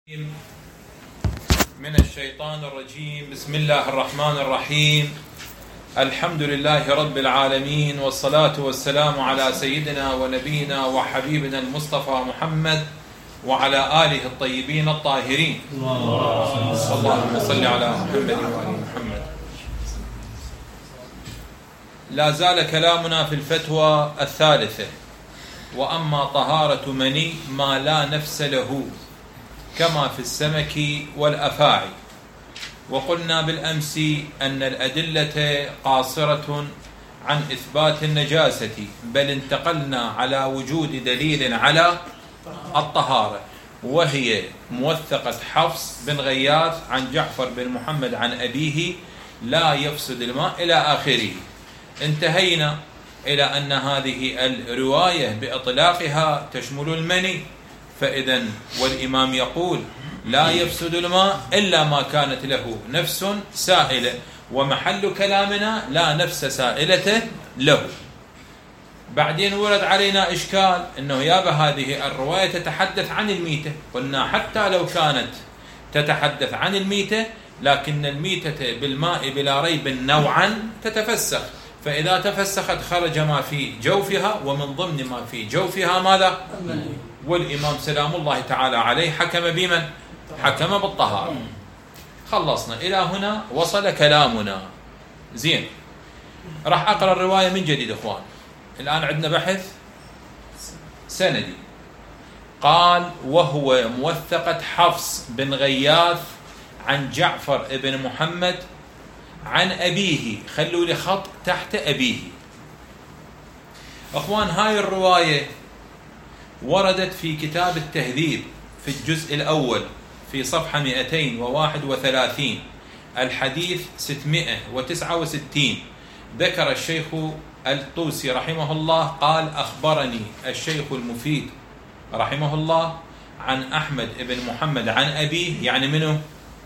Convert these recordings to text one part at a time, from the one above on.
من الشيطان الرجيم. بسم الله الرحمن الرحيم. الحمد لله رب العالمين، والصلاة والسلام على سيدنا ونبينا وحبيبنا المصطفى محمد وعلى آله الطيبين الطاهرين. اللهم صل على محمد وآل محمد. لا زال كلامنا في الفتوى الثالثة، وأما طهارة مني ما لا نفس له كما في السمك والأفاعي. وقلنا بالأمس أن الأدلة قاصرة عن إثبات النجاسة، بل انتقلنا على وجود دليل على الطهارة، وهي موثقة حفص بن غياث عن جعفر بن محمد عن أبيه لا يفسد الماء إلى آخره. انتهينا إلى أن هذه الرواية بإطلاقها تشمل المني، فإذا والإمام يقول لا يفسد الماء إلا ما كانت له نفس سائلة، ومحل كلامنا لا نفس سائلة له. بعدين ورد علينا إشكال أنه يابا هذه الرواية تتحدث عن الميتة. قلنا حتى لو كانت تتحدث عن الميتة، لكن الميتة بالماء بلا ريب نوعا تتفسخ، فإذا تفسخت خرج ما في جوفها، ومن ضمن ما في جوفها ماذا؟ والإمام سلام الله تعالى عليه حكم بمن؟ حكم بالطهارة. خلصنا إلى هنا، وصل كلامنا. زين، راح أقرأ الرواية من جديد إخوان. الآن عندنا بحث سندي. قال: وهو موثقة حفص بن غياث عن جعفر بن محمد عن أبيه. خلوا لي خط تحت أبيه. أخوان، هاي الرواية وردت في كتاب التهذيب في الجزء الأول في صفحة 231، الحديث 669. ذكر الشيخ الطوسي رحمه الله قال: أخبرني الشيخ المفيد رحمه الله عن أحمد بن محمد عن أبيه. يعني منه؟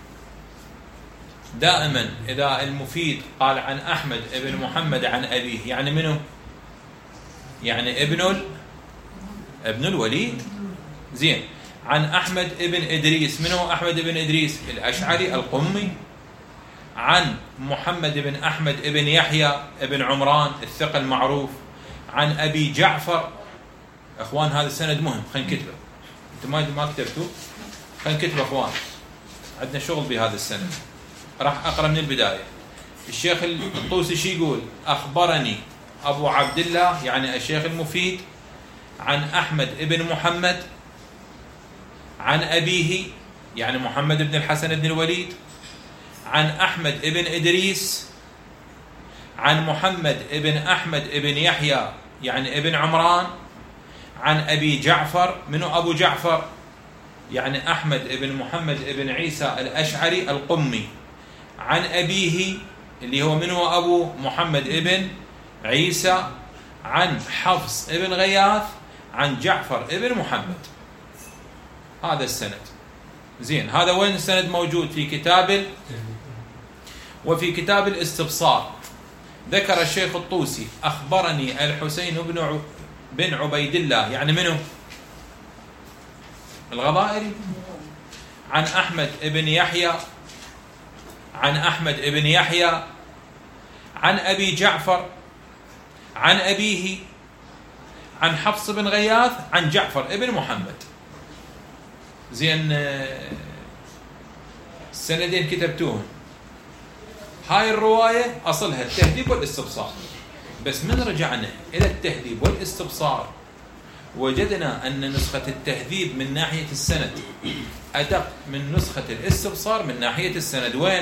دائما إذا المفيد قال عن أحمد بن محمد عن أبيه يعني منه؟ يعني ابن الوليد. زين، عن أحمد بن إدريس. من هو أحمد بن إدريس؟ الأشعري القمي. عن محمد بن أحمد بن يحيى بن عمران الثقة المعروف. عن أبي جعفر. أخوان، هذا السند مهم، خلينا نكتبه. أنتم ما كتبتوا، خلينا نكتبه أخوان، عندنا شغل بهذا السند. راح أقرأ من البداية. الشيخ الطوسي شي يقول؟ أخبرني أبو عبد الله، يعني الشيخ المفيد، عن أحمد بن محمد عن أبيه، يعني محمد بن الحسن بن الوليد، عن أحمد بن إدريس، عن محمد بن أحمد بن يحيى يعني ابن عمران، عن أبي جعفر. منه أبو جعفر؟ يعني أحمد بن محمد بن عيسى الأشعري القمي. عن أبيه اللي هو منه أبو محمد بن عيسى، عن حفص بن غياث، عن جعفر بن محمد. هذا السند. زين، هذا وين السند موجود؟ في كتاب وفي كتاب الاستبصار. ذكر الشيخ الطوسي: أخبرني الحسين بن عبيد الله، يعني منه؟ الغضائري. عن أحمد بن يحيى، عن أحمد بن يحيى، عن أبي جعفر، عن أبيه، عن حفص بن غياث، عن جعفر ابن محمد. زين، السندين كتبتوهم. هاي الرواية أصلها التهذيب والاستبصار، بس من رجعنا إلى التهذيب والاستبصار وجدنا أن نسخة التهذيب من ناحية السند أدق من نسخة الاستبصار من ناحية السند. وين؟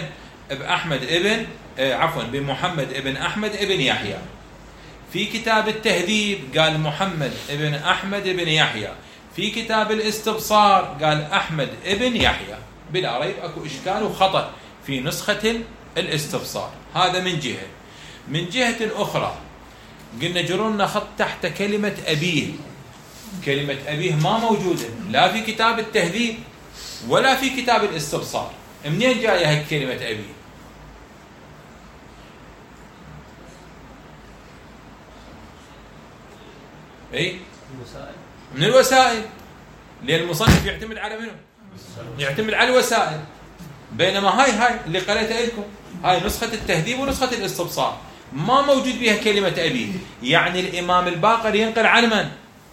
بمحمد ابن أحمد ابن يحيى. في كتاب التهذيب قال محمد ابن أحمد ابن يحيى، في كتاب الاستبصار قال أحمد ابن يحيى. بلا ريب أكو إشكال وخطأ في نسخة الاستبصار. هذا من جهة. من جهة أخرى قلنا جرولنا خط تحت كلمة أبيه. كلمة أبيه ما موجودة لا في كتاب التهذيب ولا في كتاب الاستبصار. منين جاية هاي كلمة أبيه؟ من الوسائل. لأن المصنف يعتمد على منه؟ يعتمد على الوسائل. بينما هاي اللي قريتها لكم، هاي نسخة التهذيب ونسخة الاستبصار، ما موجود بها كلمة أبي. يعني الإمام الباقر ينقل عن من؟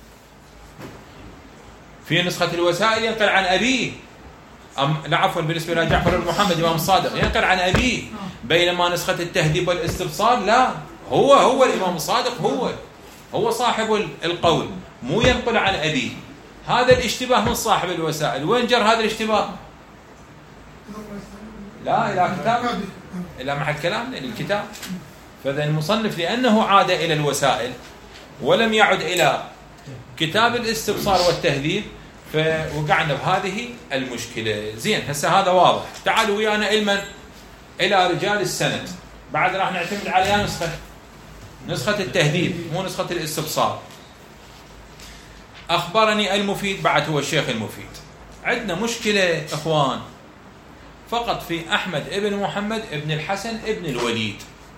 في نسخة الوسائل ينقل عن أبيه، لا عفوا، بالنسبة إلى جعفر بن محمد إمام الصادق ينقل عن أبيه. بينما نسخة التهذيب والاستبصار لا، هو الإمام الصادق، هو صاحب القول، مو ينقل عن أبيه. هذا الاشتباه من صاحب الوسائل. وين جر هذا الاشتباه؟ لا، إلى كتاب، إلى محل كلامنا، إلى الكتاب. فإذا المصنف لأنه عاد إلى الوسائل ولم يعد إلى كتاب الاستبصار والتهذيب، فوقعنا بهذه المشكلة. زين، هسه هذا واضح. تعالوا ويانا إلى رجال السند. بعد راح نعتمد على نسخة التهذيب مو نسخة الاستبصار. أخبرني المفيد، بعد هو الشيخ المفيد. عندنا مشكلة إخوان فقط في أحمد ابن محمد ابن الحسن ابن الوليد.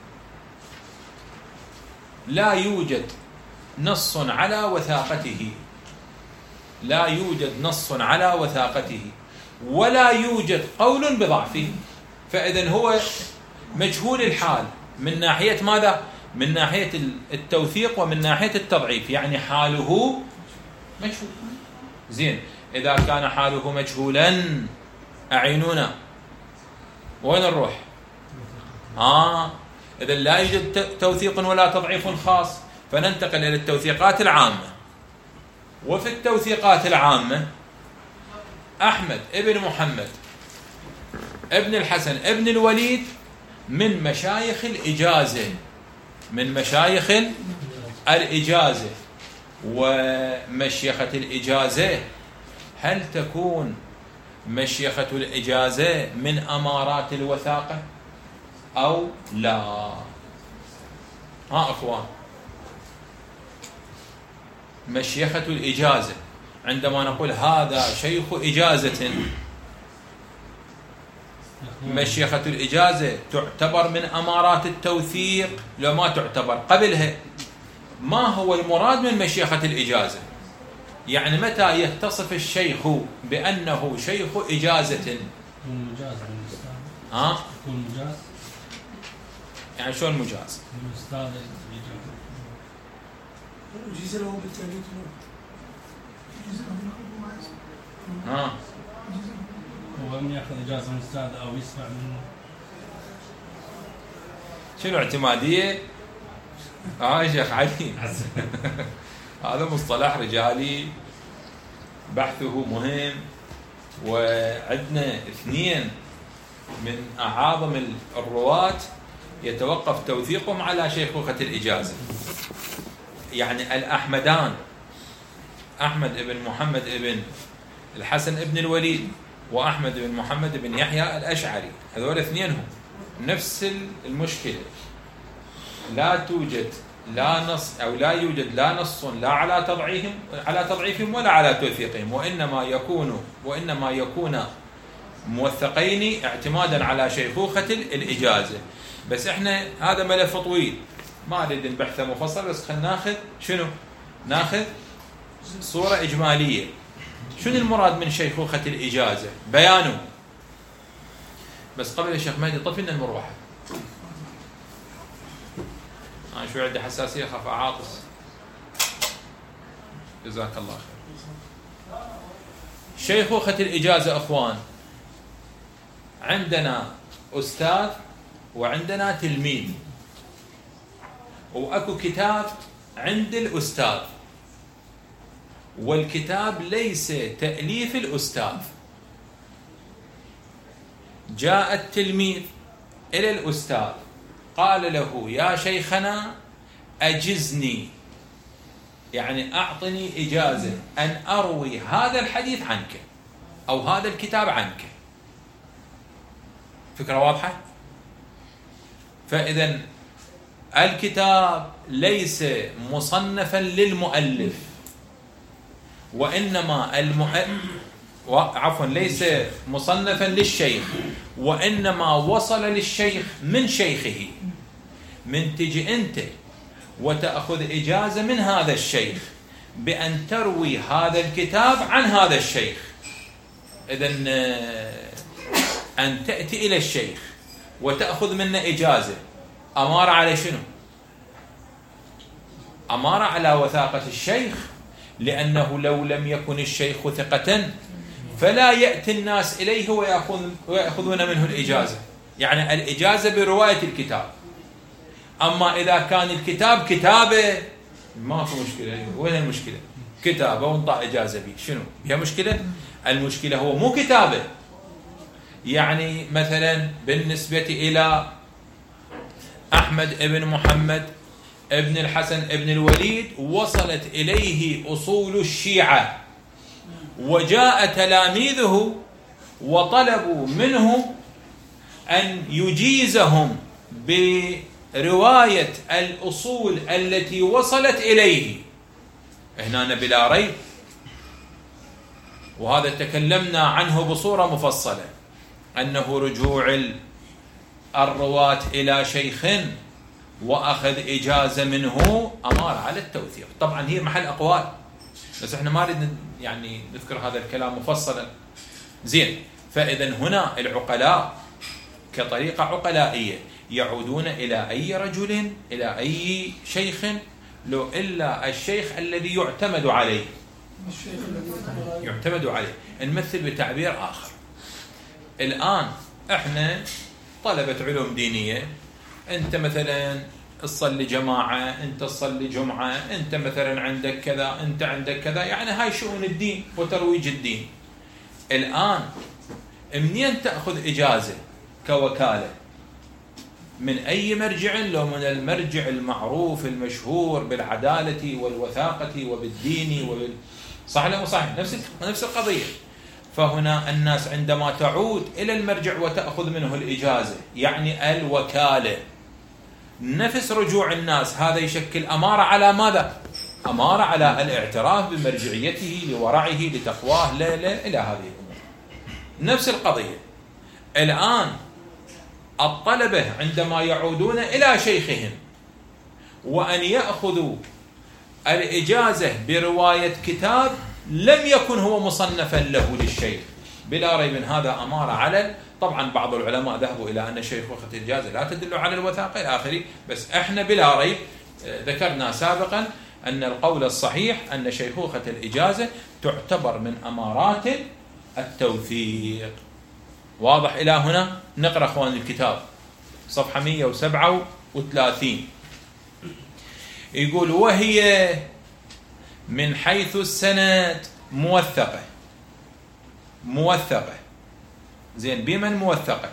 لا يوجد نص على وثاقته، لا يوجد نص على وثاقته، ولا يوجد قول بضعفه. فإذن هو مجهول الحال من ناحية ماذا؟ من ناحية التوثيق ومن ناحية التضعيف، يعني حاله مجهول. زين، إذا كان حاله مجهولا أعينونا، وين نروح؟ إذا لا يوجد توثيق ولا تضعيف خاص، فننتقل إلى التوثيقات العامة. وفي التوثيقات العامة أحمد ابن محمد ابن الحسن ابن الوليد من مشايخ الإجازة، من مشايخ الإجازة. ومشيخة الإجازة، هل تكون مشيخة الإجازة من أمارات الوثاقة أو لا؟ أخوان، مشيخة الإجازة عندما نقول هذا شيخ إجازة، مشيخة الإجازة تعتبر من أمارات التوثيق لو ما تعتبر قبلها؟ ما هو المراد من مشيخة الإجازة؟ يعني متى يتصف الشيخ بأنه شيخ إجازة؟ يكون مجاز من الأستاذ. يكون مجاز. يعني شو المجاز؟ من الأستاذ يجيز له بالتأليف. هو من يأخذ إجازة من الأستاذ أو يسمع منه. شنو اعتمادية؟ شيخ علي. هذا مصطلح رجالي بحثه مهم، وعندنا اثنين من أعاظم الرواة يتوقف توثيقهم على شيخوخة الإجازة، يعني الأحمدان، أحمد بن محمد بن الحسن بن الوليد وأحمد بن محمد بن يحيى الأشعري، هذول اثنين هم نفس المشكلة. لا توجد لا نص أو لا يوجد لا نص لا على تضعيفهم ولا على توثيقهم، وإنما يكون موثقين اعتمادا على شيخوخة الإجازة. بس احنا هذا ملف طويل ما نريد نبحثه مفصل، بس خلينا ناخذ صورة إجمالية. شنو المراد من شيخوخة الإجازة؟ بيانه. بس قبل يا شيخ مهدي طفي لنا المروحة، أنا شوي عندي حساسية خاف أعاطس. جزاك الله خير. شيخوخة الإجازة أخوان، عندنا أستاذ وعندنا تلميذ، وأكو كتاب عند الأستاذ، والكتاب ليس تأليف الأستاذ. جاء التلميذ إلى الأستاذ قال له يا شيخنا أجزني، يعني أعطني إجازة أن أروي هذا الحديث عنك أو هذا الكتاب عنك. فكرة واضحة؟ فإذا الكتاب ليس مصنفا للمؤلف، وإنما ليس مصنفا للشيخ، وإنما وصل للشيخ من شيخه. من تجي أنت وتأخذ إجازة من هذا الشيخ بأن تروي هذا الكتاب عن هذا الشيخ، إذن أن تأتي إلى الشيخ وتأخذ منه إجازة أمارة على شنو؟ أمارة على وثاقة الشيخ، لأنه لو لم يكن الشيخ ثقة فلا يأتي الناس إليه ويأخذون منه الإجازة. يعني الإجازة برواية الكتاب. أما إذا كان الكتاب كتابة ما في مشكلة. وين المشكلة؟ كتابة ونطع إجازة به، شنو؟ هي مشكلة؟ المشكلة هو مو كتابة. يعني مثلا بالنسبة إلى أحمد ابن محمد ابن الحسن ابن الوليد وصلت إليه أصول الشيعة، وجاء تلاميذه وطلبوا منه أن يجيزهم برواية الأصول التي وصلت إليه. هنا بلا ريب، وهذا تكلمنا عنه بصورة مفصلة، أنه رجوع الرواة إلى شيخ وأخذ إجازة منه أمار على التوثيق. طبعا هي محل أقوال، بس احنا ما نريد يعني نذكر هذا الكلام مفصلا. زين، فإذا هنا العقلاء كطريقة عقلائية يعودون إلى أي رجل، إلى أي شيخ، لو إلا الشيخ الذي يعتمد عليه. يعتمد عليه. نمثل بتعبير آخر. الآن احنا طلبة علوم دينية، انت مثلا تصلي جماعة، انت تصلي جمعة، انت مثلا عندك كذا، انت عندك كذا، يعني هاي شؤون الدين وترويج الدين. الآن منين تأخذ إجازة كوكالة؟ من أي مرجع؟ لو من المرجع المعروف المشهور بالعدالة والوثاقة وبالدين صح ولا مو صحيح؟ نفس القضية. فهنا الناس عندما تعود إلى المرجع وتأخذ منه الإجازة، يعني الوكالة، نفس رجوع الناس، هذا يشكل أمارة على ماذا؟ أمارة على الاعتراف بمرجعيته، لورعه، لتقواه، لا إلى هذه الأمور. نفس القضية. الآن الطلبة عندما يعودون إلى شيخهم وأن يأخذوا الإجازة برواية كتاب لم يكن هو مصنفا له للشيخ، بلا ريب هذا أمارة على. طبعا بعض العلماء ذهبوا إلى أن شيخوخة الإجازة لا تدل على الوثاقة إلى آخره، بس احنا بلا ريب ذكرنا سابقا أن القول الصحيح أن شيخوخة الإجازة تعتبر من أمارات التوثيق. واضح إلى هنا؟ نقرأ أخوان الكتاب صفحة 137. يقول: وهي من حيث السند موثقة. زين، بمن موثقة؟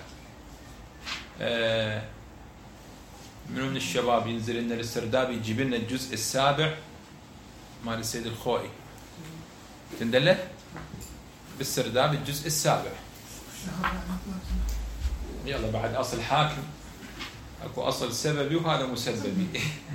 من الشباب ينزل لنا الاسترداد يجيب لنا الجزء السابع مال السيد الخوئي، تندله بالسرداب الجزء السابع. يلا، بعد أصل حاكم أكو أصل سببي وهذا مسببي.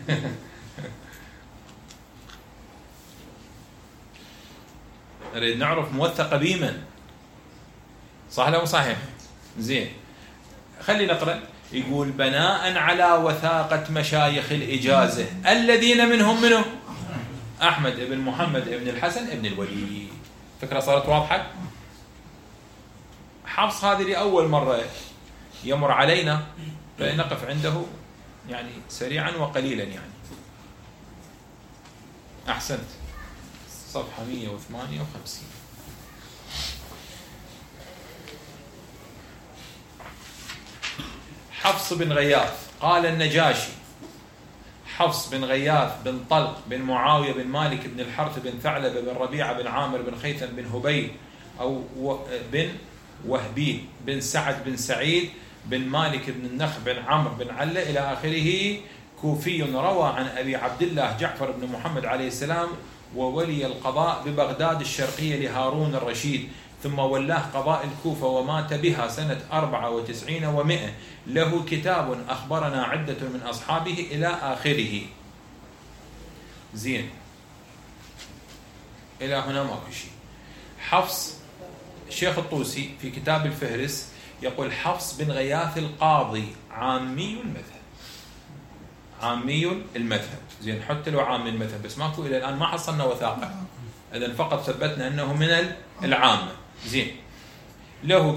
نريد نعرف موثقة بمن، صح ولا مو صحيح؟ زين، خلي نقرأ. يقول: بناء على وثاقة مشايخ الإجازة الذين منهم أحمد بن محمد بن الحسن بن الوليد. فكرة صارت واضحة؟ حفص هذه لأول مرة يمر علينا، فنقف عنده يعني سريعا وقليلا. يعني أحسنت. صفحة 158. حفص بن غياث قال النجاشي: حفص بن غياث بن طلق بن معاوية بن مالك بن الحرث بن ثعلبة بن ربيعة بن عامر بن خيثم بن هبيل أو بن وهبي بن سعد بن سعيد بن مالك بن النخ بن عمرو بن علة إلى آخره، كوفي، روى عن أبي عبد الله جعفر بن محمد عليه السلام، وولي القضاء ببغداد الشرقية لهارون الرشيد، ثم ولاه قضاء الكوفة ومات بها سنة 94 و100. له كتاب أخبرنا عدة من أصحابه إلى آخره. زين، إلى هنا ماكو شيء. حفص، الشيخ الطوسي في كتاب الفهرس يقول: حفص بن غياث القاضي عامي المذهب. زين، حتى لو عامي المذهب بس ماكو إلى الآن ما حصلنا وثاقة، إذن فقط ثبتنا أنه من العامة. زين، له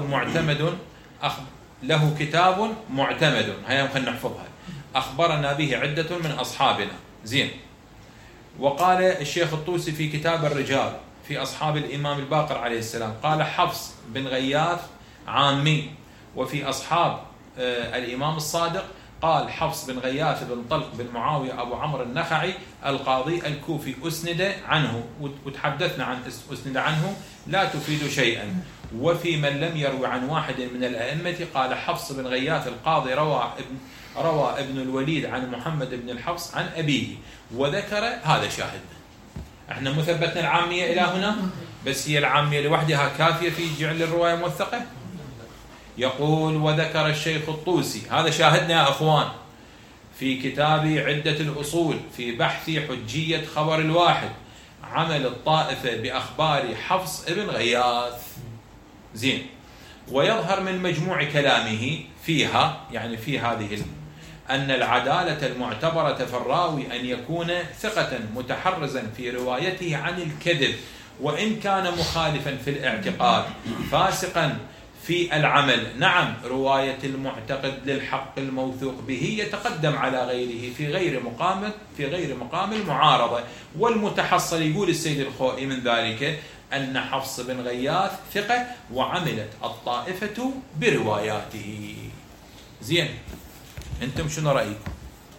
كتاب معتمد هيا خلينا نحفظها، أخبرنا به عدة من أصحابنا. زين. وقال الشيخ الطوسي في كتاب الرجال في أصحاب الإمام الباقر عليه السلام، قال حفص بن غياث عامي. وفي أصحاب الإمام الصادق قال حفص بن غياث بن طلق بن معاوية أبو عمرو النخعي القاضي الكوفي أسند عنه، وتحدثنا عن أسند عنه لا تفيد شيئا. وفي من لم يروي عن واحد من الأئمة قال حفص بن غياث القاضي روى ابن الوليد عن محمد بن الحفص عن أبيه وذكر هذا شاهدنا. احنا مثبتنا العامية إلى هنا، بس هي العامية لوحدها كافية في جعل الرواية موثقة. يقول وذكر الشيخ الطوسي، هذا شاهدنا يا أخوان في كتاب عدة الأصول في بحث حجية خبر الواحد، عمل الطائفة بأخبار حفص بن غياث. زين. ويظهر من مجموع كلامه فيها، يعني في هذه أن العدالة المعتبرة في الراوي أن يكون ثقة متحرزا في روايته عن الكذب، وإن كان مخالفا في الاعتقاد فاسقا في العمل. نعم، رواية المعتقد للحق الموثوق به يتقدم على غيره في غير مقام المعارضة. والمتحصل يقول السيد الخوئي من ذلك أن حفص بن غياث ثقة وعملت الطائفة برواياته. زين، أنتم شنو رأيكم؟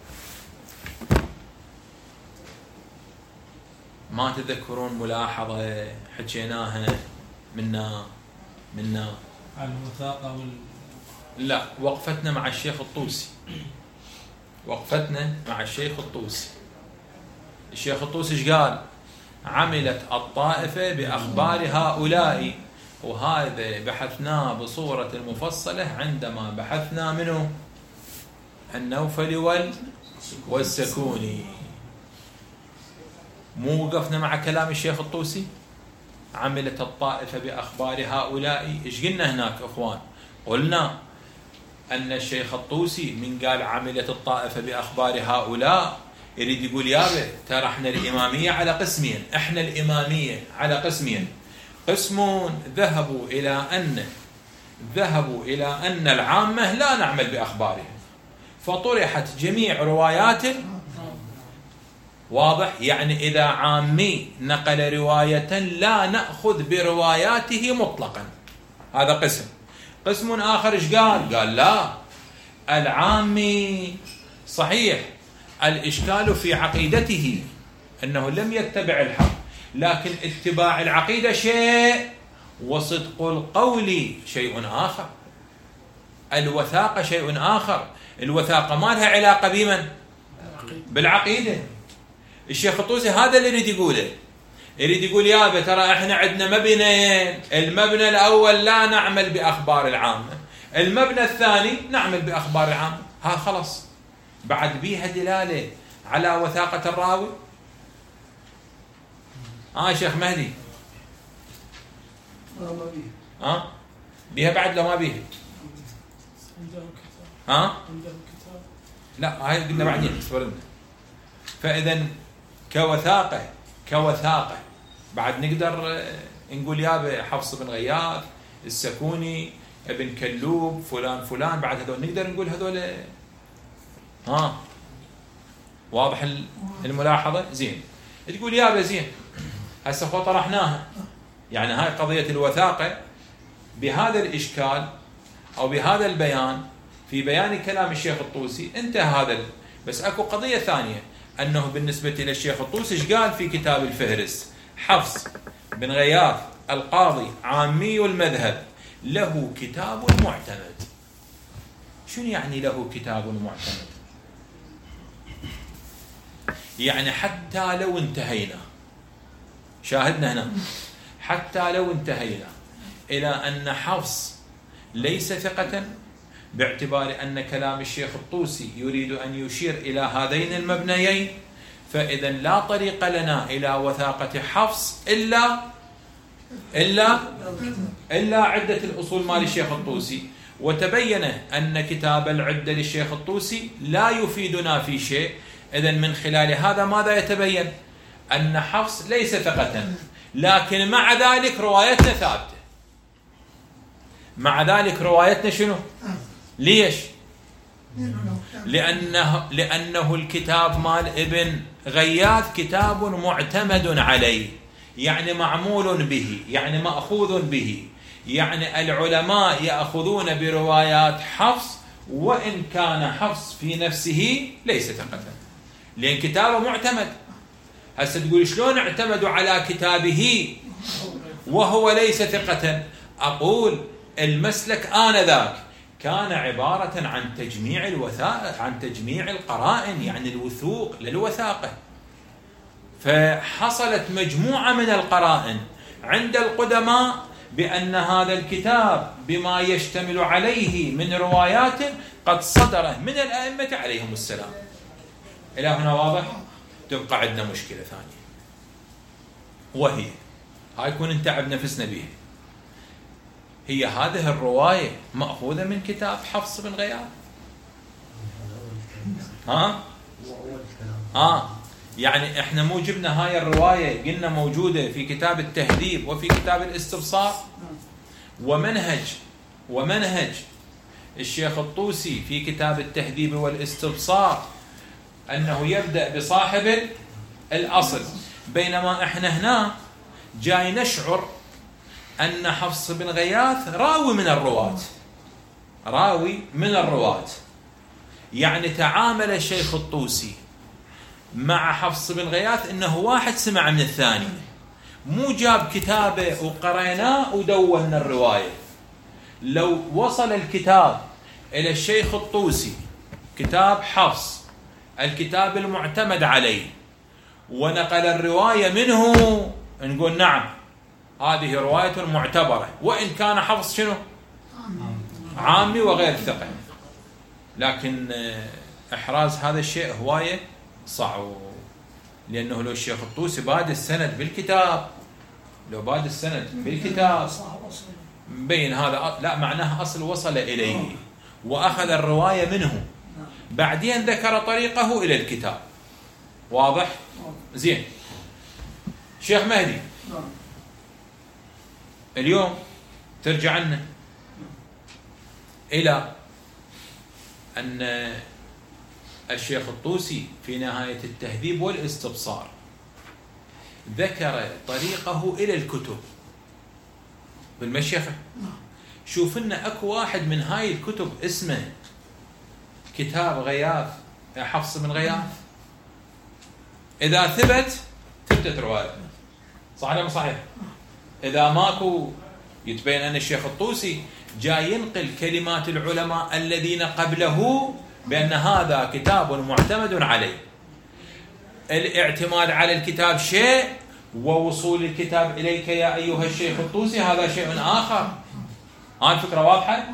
ما تذكرون ملاحظة حكيناها منا عن الوثاقة لا، وقفتنا مع الشيخ الطوسي. الشيخ الطوسي ايش قال؟ عملت الطائفة بأخبار هؤلاء، وهذا بحثناه بصورة مفصلة عندما بحثنا منه النوفل والسكوني. مو وقفنا مع كلام الشيخ الطوسي؟ عملت الطائفة بأخبار هؤلاء. إيش قلنا هناك أخوان؟ قلنا أن الشيخ الطوسي من قال عملت الطائفة بأخبار هؤلاء يريد يقول يابا ترى احنا الإمامية على قسمين. احنا الإمامية على قسمين، قسم ذهبوا إلى أن العامة لا نعمل بأخبارهم، فطرحت جميع رواياته. واضح؟ يعني إذا عامي نقل رواية لا نأخذ برواياته مطلقا. هذا قسم آخر إيش قال؟ قال لا، العامي صحيح الإشكال في عقيدته أنه لم يتبع الحق، لكن اتباع العقيدة شيء وصدق القول شيء آخر، الوثاقة شيء آخر. الوثاقة ما لها علاقة بمن؟ بالعقيدة. الشيخ الطوسي هذا اللي يريد يقول يابا ترى احنا عندنا مبنيين، المبنى الأول لا نعمل بأخبار العامة، المبنى الثاني نعمل بأخبار العامة. ها خلص، بعد بيها دلالة على وثاقة الراوي. شيخ مهدي ما بيها. بيها بعد لو ما بيها؟ عنده كتاب. لا، هاي قلنا بعدين اصبرنا. فإذا كوثاقة بعد نقدر نقول يابا حفص بن غياث، السكوني، ابن كلوب، فلان بعد هذول نقدر نقول هذول. واضح الملاحظة؟ زين. تقول يابا زين هسه خو طرحناها، يعني هاي قضية الوثاقة بهذا الإشكال أو بهذا البيان في بيان كلام الشيخ الطوسي انتهى هذا. بس اكو قضية ثانية، أنه بالنسبة إلى الشيخ الطوسي إيش قال في كتاب الفهرس؟ حفص بن غياث القاضي عامي المذهب له كتاب معتمد. شنو يعني له كتاب معتمد؟ يعني حتى لو انتهينا، شاهدنا هنا، حتى لو انتهينا إلى أن حفص ليس ثقة، باعتبار أن كلام الشيخ الطوسي يريد أن يشير إلى هذين المبنيين، فإذا لا طريق لنا إلى وثاقة حفص إلا عدة الأصول مال الشيخ الطوسي. وتبين أن كتاب العدة للشيخ الطوسي لا يفيدنا في شيء. إذن من خلال هذا ماذا يتبين؟ أن حفص ليس ثقة، لكن مع ذلك روايتنا ثابتة. مع ذلك روايتنا شنو؟ ليش؟ لأنه الكتاب مال ابن غياث كتاب معتمد عليه، يعني معمول به، يعني مأخوذ به، يعني العلماء يأخذون بروايات حفص وإن كان حفص في نفسه ليس ثقة، لأن كتابه معتمد. هسه تقول شلون اعتمدوا على كتابه وهو ليس ثقة؟ أقول المسلك آنذاك كان عبارة عن تجميع الوثائق، عن تجميع القرائن، يعني الوثوق للوثاقة، فحصلت مجموعة من القرائن عند القدماء بأن هذا الكتاب بما يشتمل عليه من روايات قد صدر من الأئمة عليهم السلام. إلى هنا واضح؟ تبقى عندنا مشكلة ثانية، وهي هاي يكون نتعب نفسنا بها، هي هذه الرواية مأخوذة من كتاب حفص بن غياث. يعني احنا مو جبنا هاي الرواية قلنا موجودة في كتاب التهذيب وفي كتاب الاستبصار، ومنهج الشيخ الطوسي في كتاب التهذيب والاستبصار أنه يبدأ بصاحب الأصل، بينما احنا هنا جاي نشعر أن حفص بن غياث راوي من الرواة، يعني تعامل الشيخ الطوسي مع حفص بن غياث إنه واحد سمع من الثاني، مو جاب كتابه وقريناه ودون الرواية. لو وصل الكتاب إلى الشيخ الطوسي كتاب حفص الكتاب المعتمد عليه ونقل الرواية منه، نقول نعم هذه رواية معتبرة، وإن كان حفص شنو؟ عامي وغير ثقة. لكن إحراز هذا الشيء هواية صعب، لأنه لو الشيخ الطوسي باد السند بالكتاب مبين هذا لا معناه أصل وصل إليه وأخذ الرواية منه، بعدين ذكر طريقه إلى الكتاب. واضح؟ زين. شيخ مهدي اليوم ترجع لنا إلى أن الشيخ الطوسي في نهاية التهذيب والاستبصار ذكر طريقه إلى الكتب بالمشيخة. شوف لنا أكو واحد من هاي الكتب اسمه كتاب غياث حفص بن غياث، إذا ثبتت رواية صح ولا مو صحيح؟ إذا ماكو يتبين أن الشيخ الطوسي جاي ينقل كلمات العلماء الذين قبله بأن هذا كتاب معتمد عليه. الاعتماد على الكتاب شيء، ووصول الكتاب إليك يا أيها الشيخ الطوسي هذا شيء آخر. هاي الفكرة واضحة؟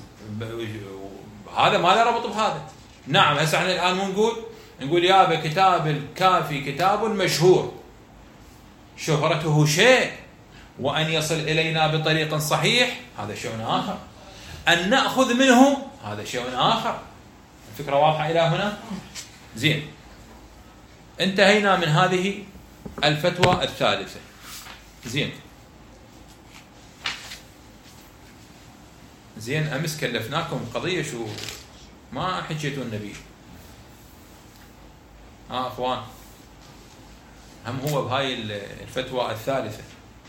هذا ما له ربط بهذا. نعم هسه احنا الآن نقول يا كتاب الكافي كتاب مشهور، شهرته شيء، وأن يصل إلينا بطريق صحيح هذا شيء آخر، أن نأخذ منه هذا شيء آخر. الفكرة واضحة إلى هنا؟ زين. انتهينا من هذه الفتوى الثالثة. زين أمس كلفناكم قضية شو ما حكيتوا النبي. أخوان هم هو بهاي الفتوى الثالثة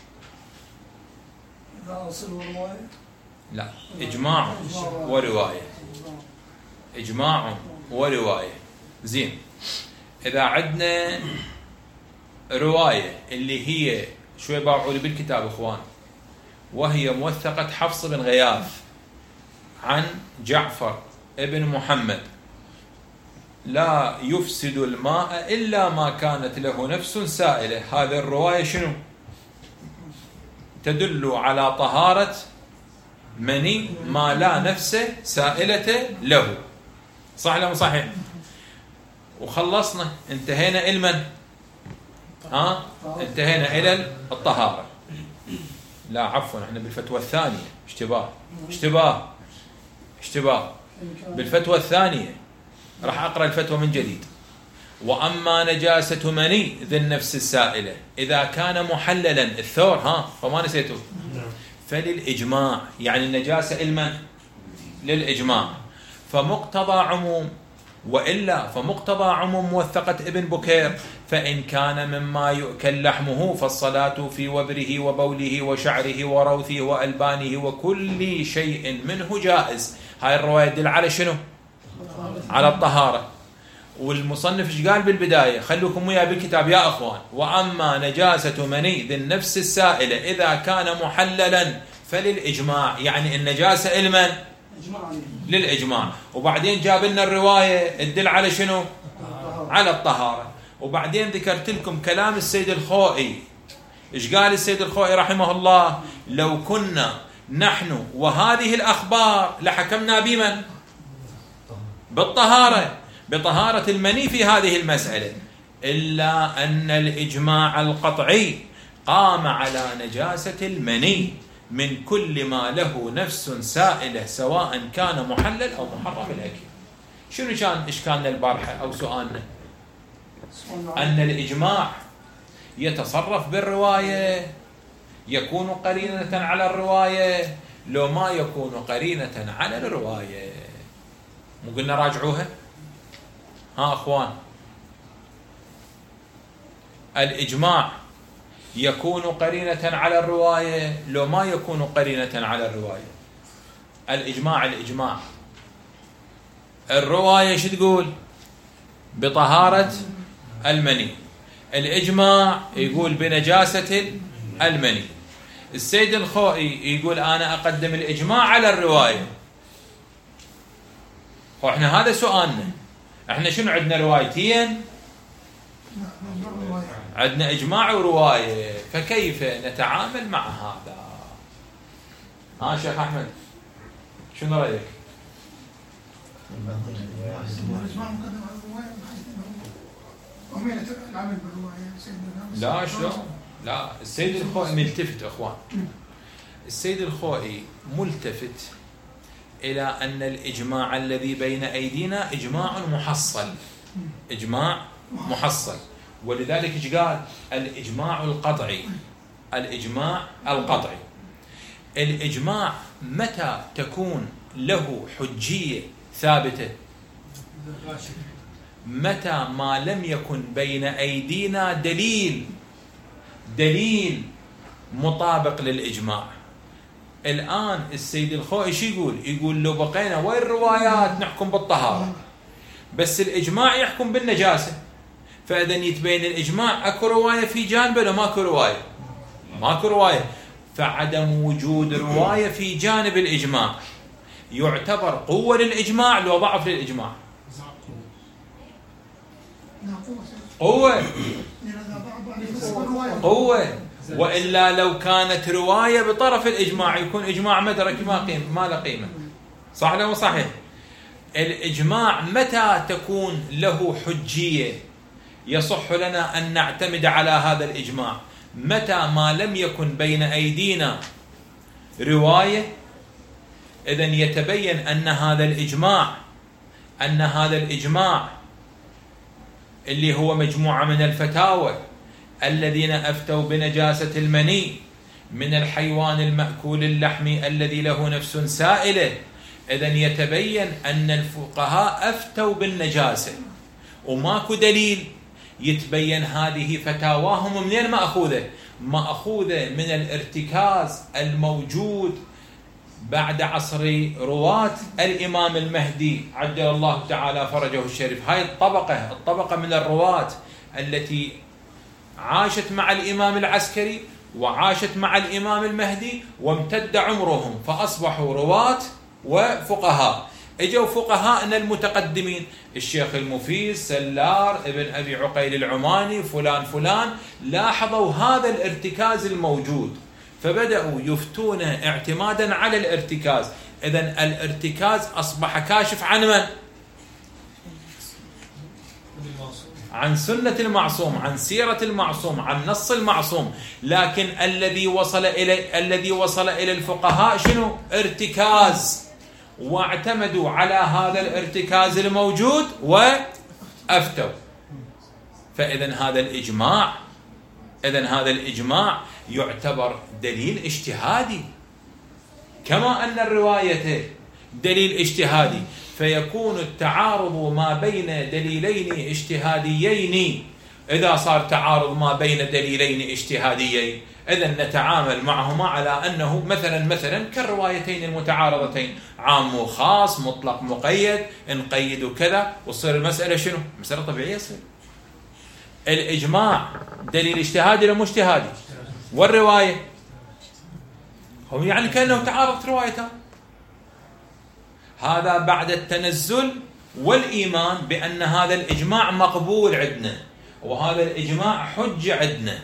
أصل ورواية؟ لا، إجماع ورواية. زين، إذا عندنا رواية اللي هي شوي باعوا لي بالكتاب إخوان، وهي موثقة حفص بن غياث عن جعفر ابن محمد لا يفسد الماء إلا ما كانت له نفس سائلة. هذه الرواية شنو؟ تدل على طهارة مني ما لا نفس سائلة له. صح ولا مو صحيح؟ وخلصنا، انتهينا إلى من؟ انتهينا إلى الطهارة. لا عفوا، احنا بالفتوى الثانية. اشتباه بالفتوى الثانية. راح أقرأ الفتوى من جديد. وأما نجاسة مني ذي النفس السائلة إذا كان محللا الثور فما نسيته، فللإجماع، يعني النجاسة المن للإجماع، فمقتضى عموم، وإلا فمقتضى عموم موثقة ابن بكير فإن كان مما يؤكل لحمه فالصلاة في وبره وبوله وشعره وروثه وألبانه وكل شيء منه جائز. هاي الرواية تدل على شنو؟ على الطهارة. والمصنف ايش قال بالبداية؟ خلوكم ويا بالكتاب يا أخوان: وأما نجاسة مني ذي النفس السائلة إذا كان محللا فللإجماع، يعني النجاسة المن للإجماع. وبعدين جاب لنا الرواية تدل على شنو؟ على الطهارة. وبعدين ذكرت لكم كلام السيد الخوئي. ايش قال السيد الخوئي رحمه الله؟ لو كنا نحن وهذه الأخبار لحكمنا بمن؟ بالطهارة، بطهارة المني في هذه المسألة، إلا أن الإجماع القطعي قام على نجاسة المني من كل ما له نفس سائلة سواء كان محلل أو محرم الأكل. شنو كان إشكالنا البارحة أو سؤالنا؟ أن الإجماع يتصرف بالرواية، يكون قرينة على الرواية، لو ما يكون قرينة على الرواية. مو قلنا راجعوها؟ ها أخوان، الإجماع يكون قرينة على الرواية، لو ما يكون قرينة على الرواية. الإجماع الرواية شو تقول؟ بطهارة المني. الإجماع يقول بنجاسة المني. السيد الخوئي يقول أنا أقدم الإجماع على الرواية. وإحنا هذا سؤالنا، إحنا شنو عندنا؟ روايتين، عندنا إجماع ورواية، فكيف نتعامل مع هذا؟ ها شيخ أحمد شنو رأيك؟ لا شلون؟ لا، السيد الخوئي ملتفت أخوان. السيد الخوئي ملتفت إلى أن الإجماع الذي بين أيدينا إجماع محصل، إجماع محصل. ولذلك إيش قال؟ الإجماع القطعي. الإجماع القطعي، الإجماع متى تكون له حجية ثابتة؟ متى ما لم يكن بين أيدينا دليل مطابق للإجماع. الآن السيد الخوئي شو يقول؟ يقول لو بقينا وين الروايات نحكم بالطهارة، بس الإجماع يحكم بالنجاسة، فإذا يتبين الإجماع أكو رواية في جانبه ولا ماكو رواية؟ ماكو رواية. فعدم وجود رواية في جانب الإجماع يعتبر قوة للإجماع لو ضعف للإجماع؟ قوة. وإلا لو كانت رواية بطرف الإجماع يكون إجماع مدرك ما له قيمة. صح ولا مو صحيح؟ الإجماع متى تكون له حجية يصح لنا أن نعتمد على هذا الإجماع؟ متى ما لم يكن بين أيدينا رواية. إذن يتبين أن هذا الإجماع اللي هو مجموعة من الفتاوى الذين أفتوا بنجاسة المني من الحيوان المأكول اللحم الذي له نفس سائلة، إذن يتبين أن الفقهاء أفتوا بالنجاسة وماكو دليل يتبين هذه فتاواهم منين مأخوذة؟ مأخوذة من الارتكاز الموجود بعد عصر رواة الإمام المهدي عجل الله تعالى فرجه الشريف. هاي الطبقة من الرواة التي عاشت مع الإمام العسكري وعاشت مع الإمام المهدي وامتد عمرهم فأصبحوا رواة وفقهاء. اجوا فقهاءنا المتقدمين، الشيخ المفيد، سلار، ابن أبي عقيل العماني، فلان، لاحظوا هذا الارتكاز الموجود فبدأوا يفتون اعتمادا على الارتكاز. إذن الارتكاز أصبح كاشف عن من؟ عن سنة المعصوم، عن سيرة المعصوم، عن نص المعصوم. لكن الذي وصل إلى الفقهاء شنو؟ ارتكاز، واعتمدوا على هذا الارتكاز الموجود وأفتوا. فإذن هذا الإجماع يعتبر دليل اجتهادي كما أن الرواية دليل اجتهادي، فيكون التعارض ما بين دليلين اجتهاديين. إذا صار تعارض ما بين دليلين اجتهاديين إذن نتعامل معهما على أنه مثلا كالروايتين المتعارضتين، عام وخاص، مطلق مقيد، نقيد وكذا، وتصير المسألة شنو؟ مسألة طبيعية تصير. الإجماع دليل اجتهادي ولا مو اجتهادي؟ والرواية هو يعني كأنه تعارضت روايتان. هذا بعد التنزل والإيمان بأن هذا الإجماع مقبول عندنا وهذا الإجماع حجة عندنا،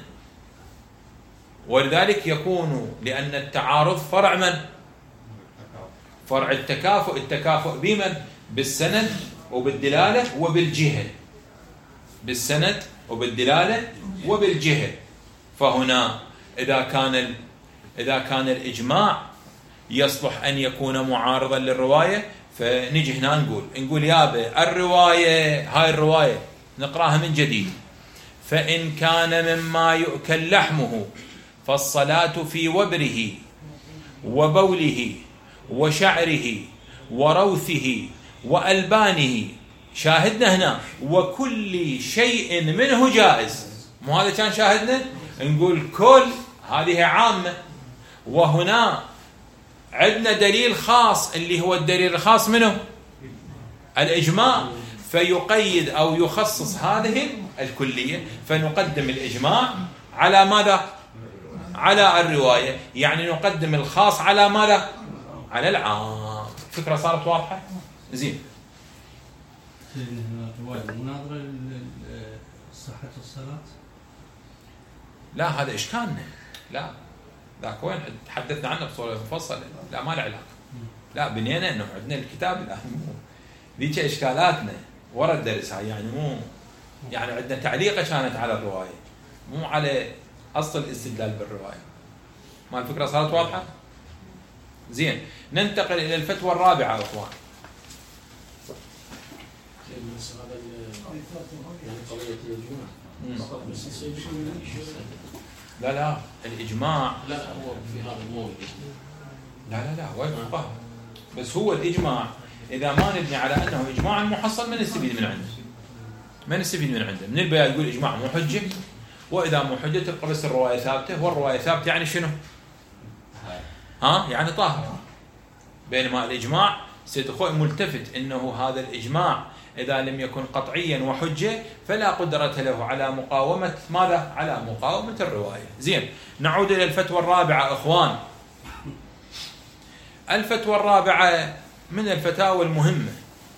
ولذلك يكون لأن التعارض فرع من؟ فرع التكافؤ. التكافؤ بمن؟ بالسند وبالدلالة وبالجهة. بالسند وبالدلالة وبالجهة. فهنا إذا كان الإجماع يصلح أن يكون معارضا للرواية، فنجي هنا نقول يابا الرواية، هاي الرواية نقراها من جديد. فإن كان مما يؤكل لحمه فالصلاة في وبره وبوله وشعره وروثه وألبانه، شاهدنا هنا وكل شيء منه جائز. مو هذا كان شاهدنا؟ نقول كل هذه عامة، وهنا عندنا دليل خاص اللي هو الدليل الخاص منه الإجماع، فيقيد أو يخصص هذه الكلية، فنقدم الإجماع على ماذا؟ على الرواية. يعني نقدم الخاص على ماذا؟ على العام. فكرة صارت واضحة؟ زين. الرواية مناظرة لصحة الصلاة؟ لا هذا إشكالنا. لا ذاك وين تحدثنا عنه بصورة مفصلة. لا ما له علاقة. لا بنينا إنه عندنا الكتاب. لا ذيك إشكالاتنا ورا الدرس هاي، يعني مو يعني عندنا تعليقة كانت على الرواية مو على أصل الاستدلال بالرواية. ما الفكرة صارت واضحة؟ زين. ننتقل إلى الفتوى الرابعة أخوان. لا الإجماع لا هو في هذا الموضوع. لا وين فقه، بس هو الإجماع إذا ما نبني على أنه إجماع محصل ما نستفيد من عنده. من البداية يقول إجماع مو حجة، وإذا مو حجة تبقى بس الرواية ثابتة، والرواية ثابتة يعني شنو؟ يعني طاهر. بينما الإجماع سيد أخوي ملتفت أنه هذا الإجماع إذا لم يكن قطعيا وحجة فلا قدرة له على مقاومة ماذا؟ على مقاومة الرواية. زين. نعود إلى الفتوى الرابعة أخوان. الفتوى الرابعة من الفتاوى المهمة،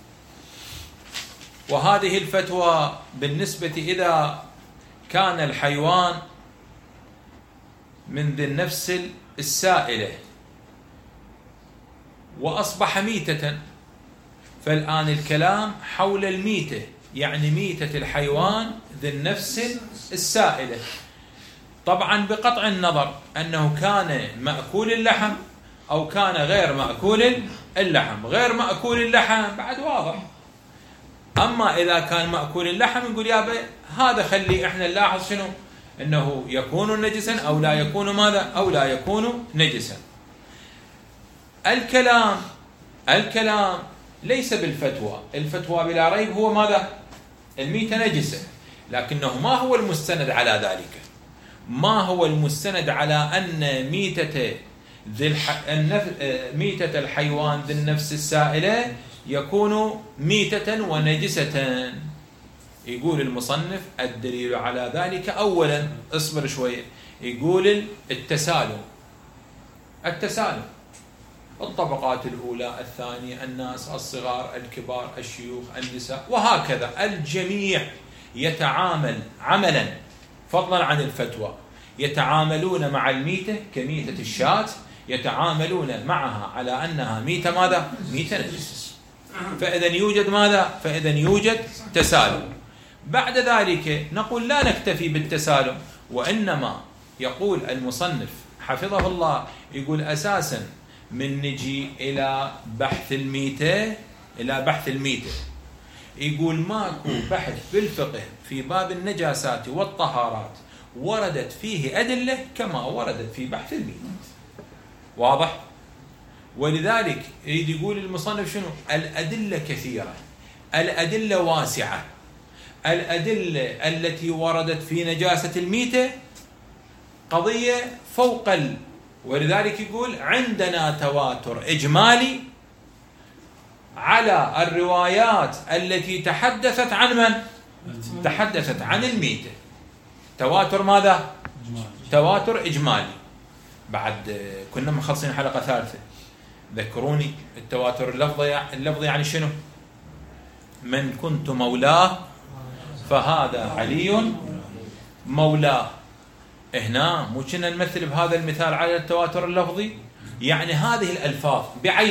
وهذه الفتوى بالنسبة إذا كان الحيوان من ذي النفس السائلة وأصبح ميتة، فالآن الكلام حول الميتة، يعني ميتة الحيوان ذي النفس السائلة. طبعا بقطع النظر أنه كان مأكول اللحم أو كان غير مأكول اللحم. غير مأكول اللحم بعد واضح. أما إذا كان مأكول اللحم نقول يابا هذا خلي إحنا نلاحظ شنو؟ أنه يكون نجسا أو لا يكون ماذا؟ أو لا يكون نجسا. الكلام ليس بالفتوى. الفتوى بلا ريب هو ماذا؟ الميتة نجسة، لكنه ما هو المستند على ذلك؟ ما هو المستند على أن ميتة الحيوان ذي النفس السائلة يكون ميتة ونجسة؟ يقول المصنف الدليل على ذلك أولا، اصبر شوية، يقول التسالم. الطبقات الأولى الثانية، الناس الصغار الكبار الشيوخ النساء وهكذا، الجميع يتعامل عملا فضلا عن الفتوى، يتعاملون مع الميتة كميتة الشاة، يتعاملون معها على أنها ميتة ماذا؟ ميتة نجس. فإذا يوجد ماذا؟ فإذا يوجد تسالم. بعد ذلك نقول لا نكتفي بالتسالم، وإنما يقول المصنف حفظه الله، يقول أساسا من نجي إلى بحث الميتة، يقول ماكو بحث بالفقه في باب النجاسات والطهارات وردت فيه أدلة كما وردت في بحث الميتة. واضح؟ ولذلك يريد يقول المصنف شنو؟ الأدلة كثيرة، الأدلة واسعة، الأدلة التي وردت في نجاسة الميتة قضية فوق ولذلك يقول عندنا تواتر إجمالي على الروايات التي تحدثت عن من؟ تحدثت عن الميتة. تواتر ماذا؟ تواتر إجمالي. بعد كنا مخلصين حلقة ثالثة، ذكروني التواتر اللفظي يعني شنو؟ من كنت مولاه فهذا علي مولاه. هنا مو كنا نمثل بهذا المثال على التواتر اللفظي، يعني هذه الألفاظ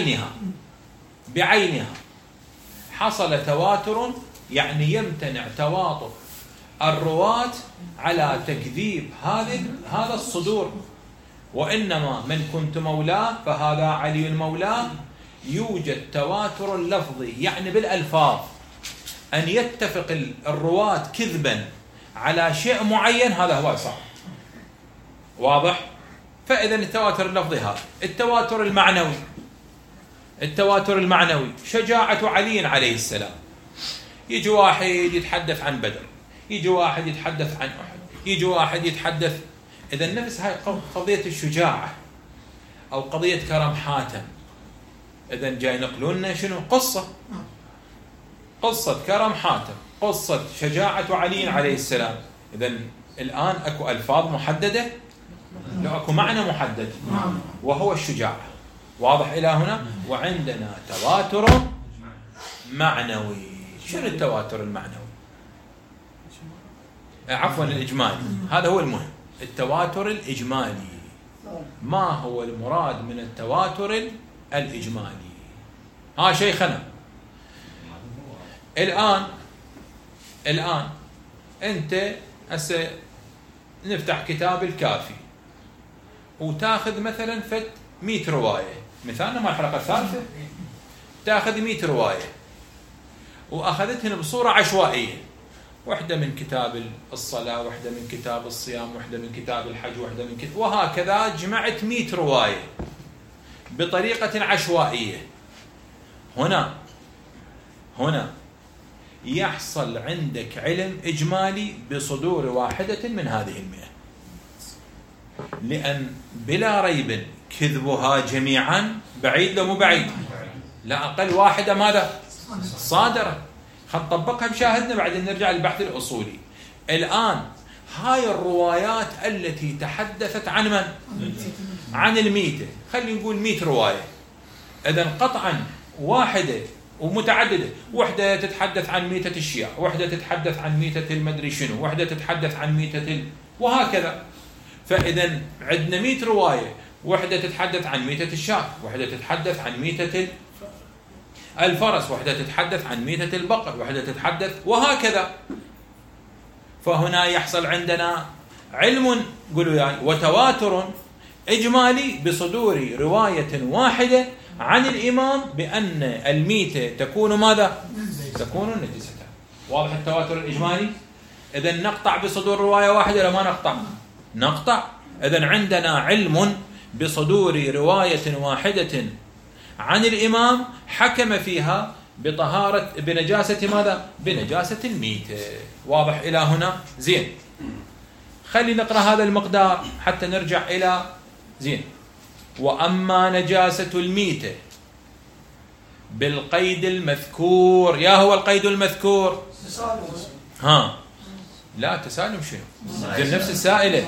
بعينها حصل تواتر، يعني يمتنع تواطؤ الرواة على تكذيب هذا الصدور. وإنما من كنت مولاه فهذا علي المولاه يوجد تواتر لفظي، يعني بالألفاظ أن يتفق الرواة كذبا على شيء معين، هذا هو صح. واضح؟ فإذا التواتر اللفظي هذا. التواتر المعنوي شجاعة علي عليه السلام. يجي واحد يتحدث عن بدر، يجي واحد يتحدث عن أحد، يجي واحد يتحدث. إذا نفس هاي قضية الشجاعة أو قضية كرم حاتم، إذا جاي ينقلون لنا شنو؟ قصة كرم حاتم، قصة شجاعة علي عليه السلام. إذا الآن أكو ألفاظ محددة، لا أكو معنى محدد وهو الشجاعة. واضح إلى هنا؟ وعندنا تواتر معنوي. شنو التواتر المعنوي؟ عفوا الإجمالي، هذا هو المهم. التواتر الإجمالي، ما هو المراد من التواتر الإجمالي؟ شيخنا الآن أنت هسه نفتح كتاب الكافي وتاخذ مثلا 100 رواية، مثالنا مع الحلقة الثالثة، تاخذ 100 رواية وأخذتهن بصورة عشوائية، واحدة من كتاب الصلاة، واحدة من كتاب الصيام، واحدة من كتاب الحج، واحدة من كتاب، وهكذا جمعت 100 رواية بطريقة عشوائية. هنا يحصل عندك علم إجمالي بصدور واحدة من هذه 100، لأن بلا ريب كذبها جميعا بعيد لو مو بعيد، لا أقل واحدة ماذا؟ صادرة. نطبقها بشاهدنا بعدين نرجع للبحث الأصولي. الآن هاي الروايات التي تحدثت عن من؟ عن الميتة، خلينا نقول 100 رواية. إذن قطعا واحدة ومتعددة، وحدة تتحدث عن ميتة الشيعة، وحدة تتحدث عن ميتة المدري شنو، وحدة تتحدث عن ميتة وهكذا. فإذا عندنا 100 رواية، وحدة تتحدث عن ميتة الشاة، وحدة تتحدث عن ميتة الفرس، وحدة تتحدث عن ميتة البقر، وحدة تتحدث وهكذا. فهنا يحصل عندنا علم قولوا يعني وتواتر إجمالي بصدور رواية واحدة عن الإمام بأن الميتة تكون ماذا؟ تكون نجسة. واضح التواتر الإجمالي؟ إذن نقطع بصدور رواية واحدة ولا ما نقطع؟ نقطع. إذن عندنا علم بصدور رواية واحدة عن الإمام حكم فيها بنجاسة ماذا؟ بنجاسة الميتة. واضح إلى هنا؟ زين. خلي نقرأ هذا المقدار حتى نرجع إلى زين. وأما نجاسة الميتة بالقيد المذكور، يا هو القيد المذكور؟ لا تسالم شنو؟ زين نفس السائلة.